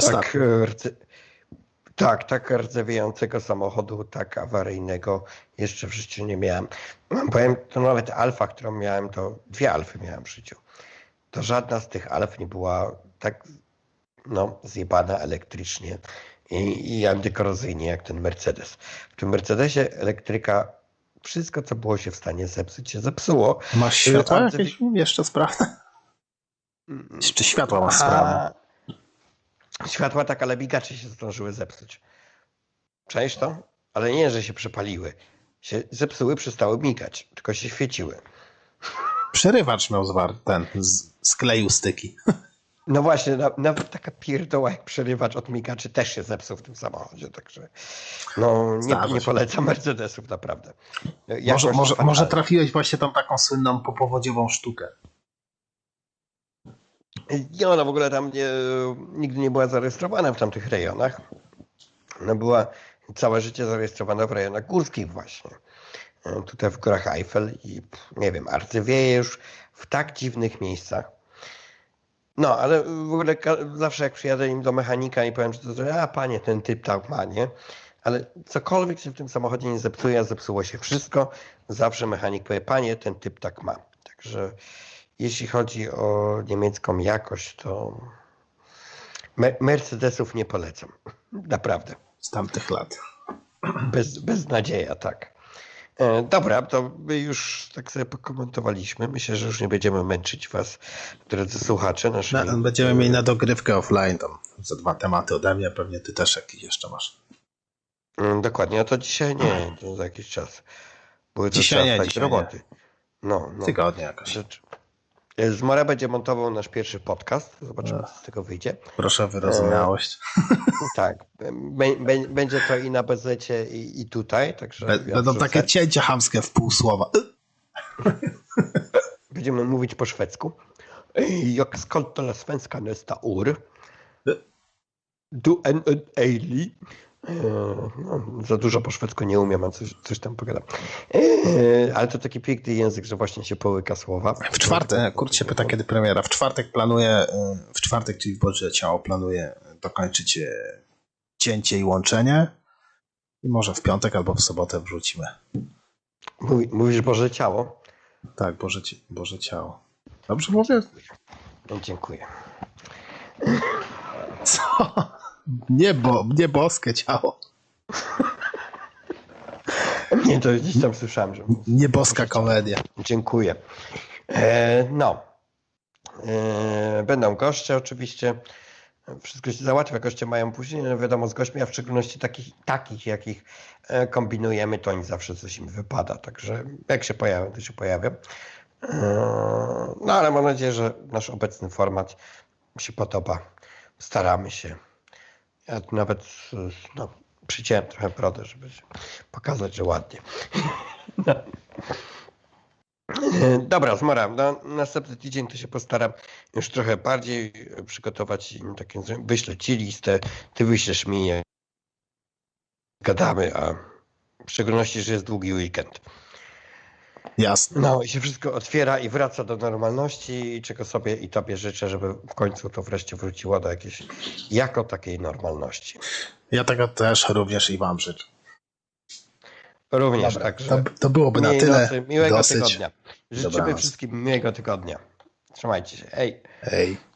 tak rdzewiejącego samochodu, tak awaryjnego jeszcze w życiu nie miałem. Powiem, to nawet Alfa, którą miałem, to 2 Alfy miałem w życiu. To żadna z tych Alf nie była tak zjebana elektrycznie i antykorozyjnie jak ten Mercedes. W tym Mercedesie elektryka, wszystko co było się w stanie zepsuć, się zepsuło. Masz światła jakieś jeszcze sprawne? Czy światła masz sprawne? Światła tak, ale migacze się zdążyły zepsuć. Czaisz to? Ale nie, że się przepaliły. Się zepsuły, przestały migać, tylko się świeciły. Przerywacz miał skleił styki. No właśnie, nawet taka pierdoła jak przerywacz od migaczy też się zepsuł w tym samochodzie, także no nie polecam Mercedesów naprawdę. Może trafiłeś właśnie tam taką słynną popowodziową sztukę. I ona w ogóle tam nigdy nie była zarejestrowana w tamtych rejonach. Ona była całe życie zarejestrowana w rejonach górskich właśnie. Tutaj w Górach Eiffel i nie wiem, arcywieje już w tak dziwnych miejscach. No, ale w ogóle zawsze jak przyjadę im do mechanika i powiem, że panie, ten typ tak ma, nie? Ale cokolwiek się w tym samochodzie nie zepsuje, a zepsuło się wszystko, zawsze mechanik powie, panie, ten typ tak ma. Także jeśli chodzi o niemiecką jakość, to Mercedesów nie polecam. Naprawdę. Z tamtych lat. Bez nadzieja, tak. Dobra, to my już tak sobie pokomentowaliśmy. Myślę, że już nie będziemy męczyć was, drodzy słuchacze. Będziemy mieli na dogrywkę offline tam za 2 tematy ode mnie, pewnie ty też jakiś jeszcze masz. Dokładnie, a to dzisiaj nie, to za jakiś czas. Były dzisiaj nie, dzisiaj roboty. Nie. No. Tygodnie jakoś. Zmora będzie montował nasz pierwszy podcast. Zobaczymy, co z tego wyjdzie. Proszę o wyrozumiałość. Tak. Będzie to i na bezlecie, i tutaj. Także będą takie cięcia chamskie w pół słowa. Będziemy mówić po szwedzku. Jak skąd to svenska nästa år? Du en ejli. Za dużo po szwedzku nie umiem, a coś tam pogadam. Ale to taki piękny język, że właśnie się połyka słowa. W czwartek, Kurt się pyta, kiedy premiera. W czwartek, czyli w Boże Ciało, planuję dokończyć cięcie i łączenie. I może w piątek albo w sobotę wrzucimy. Mówisz Boże Ciało? Tak, Boże Ciało. Dobrze mówię? No, dziękuję. Co? Nie boskie ciało. Nie, to gdzieś tam słyszałem, że... Nie boska komedia. Dziękuję. Będą goście oczywiście. Wszystko się załatwia, goście mają później. No wiadomo, z gośćmi, a w szczególności takich jakich kombinujemy, to oni zawsze coś im wypada. Także jak się pojawią, to się pojawią. No ale mam nadzieję, że nasz obecny format się podoba. Staramy się. Ja nawet przyciąłem trochę brodę, żeby pokazać, że ładnie. No. Dobra, Zmora, następny tydzień to się postaram już trochę bardziej przygotować. Wyślę ci listę, ty wyślesz mi, gadamy, a w szczególności, że jest długi weekend. Jasne. No i się wszystko otwiera i wraca do normalności, czego sobie i tobie życzę, żeby w końcu to wreszcie wróciło do jakiejś jako takiej normalności. Ja tego też również i wam życzę. Również, dobra, także to byłoby na tyle. Miłego dosyć. tygodnia. Życzymy wszystkim miłego tygodnia. Trzymajcie się. Hej.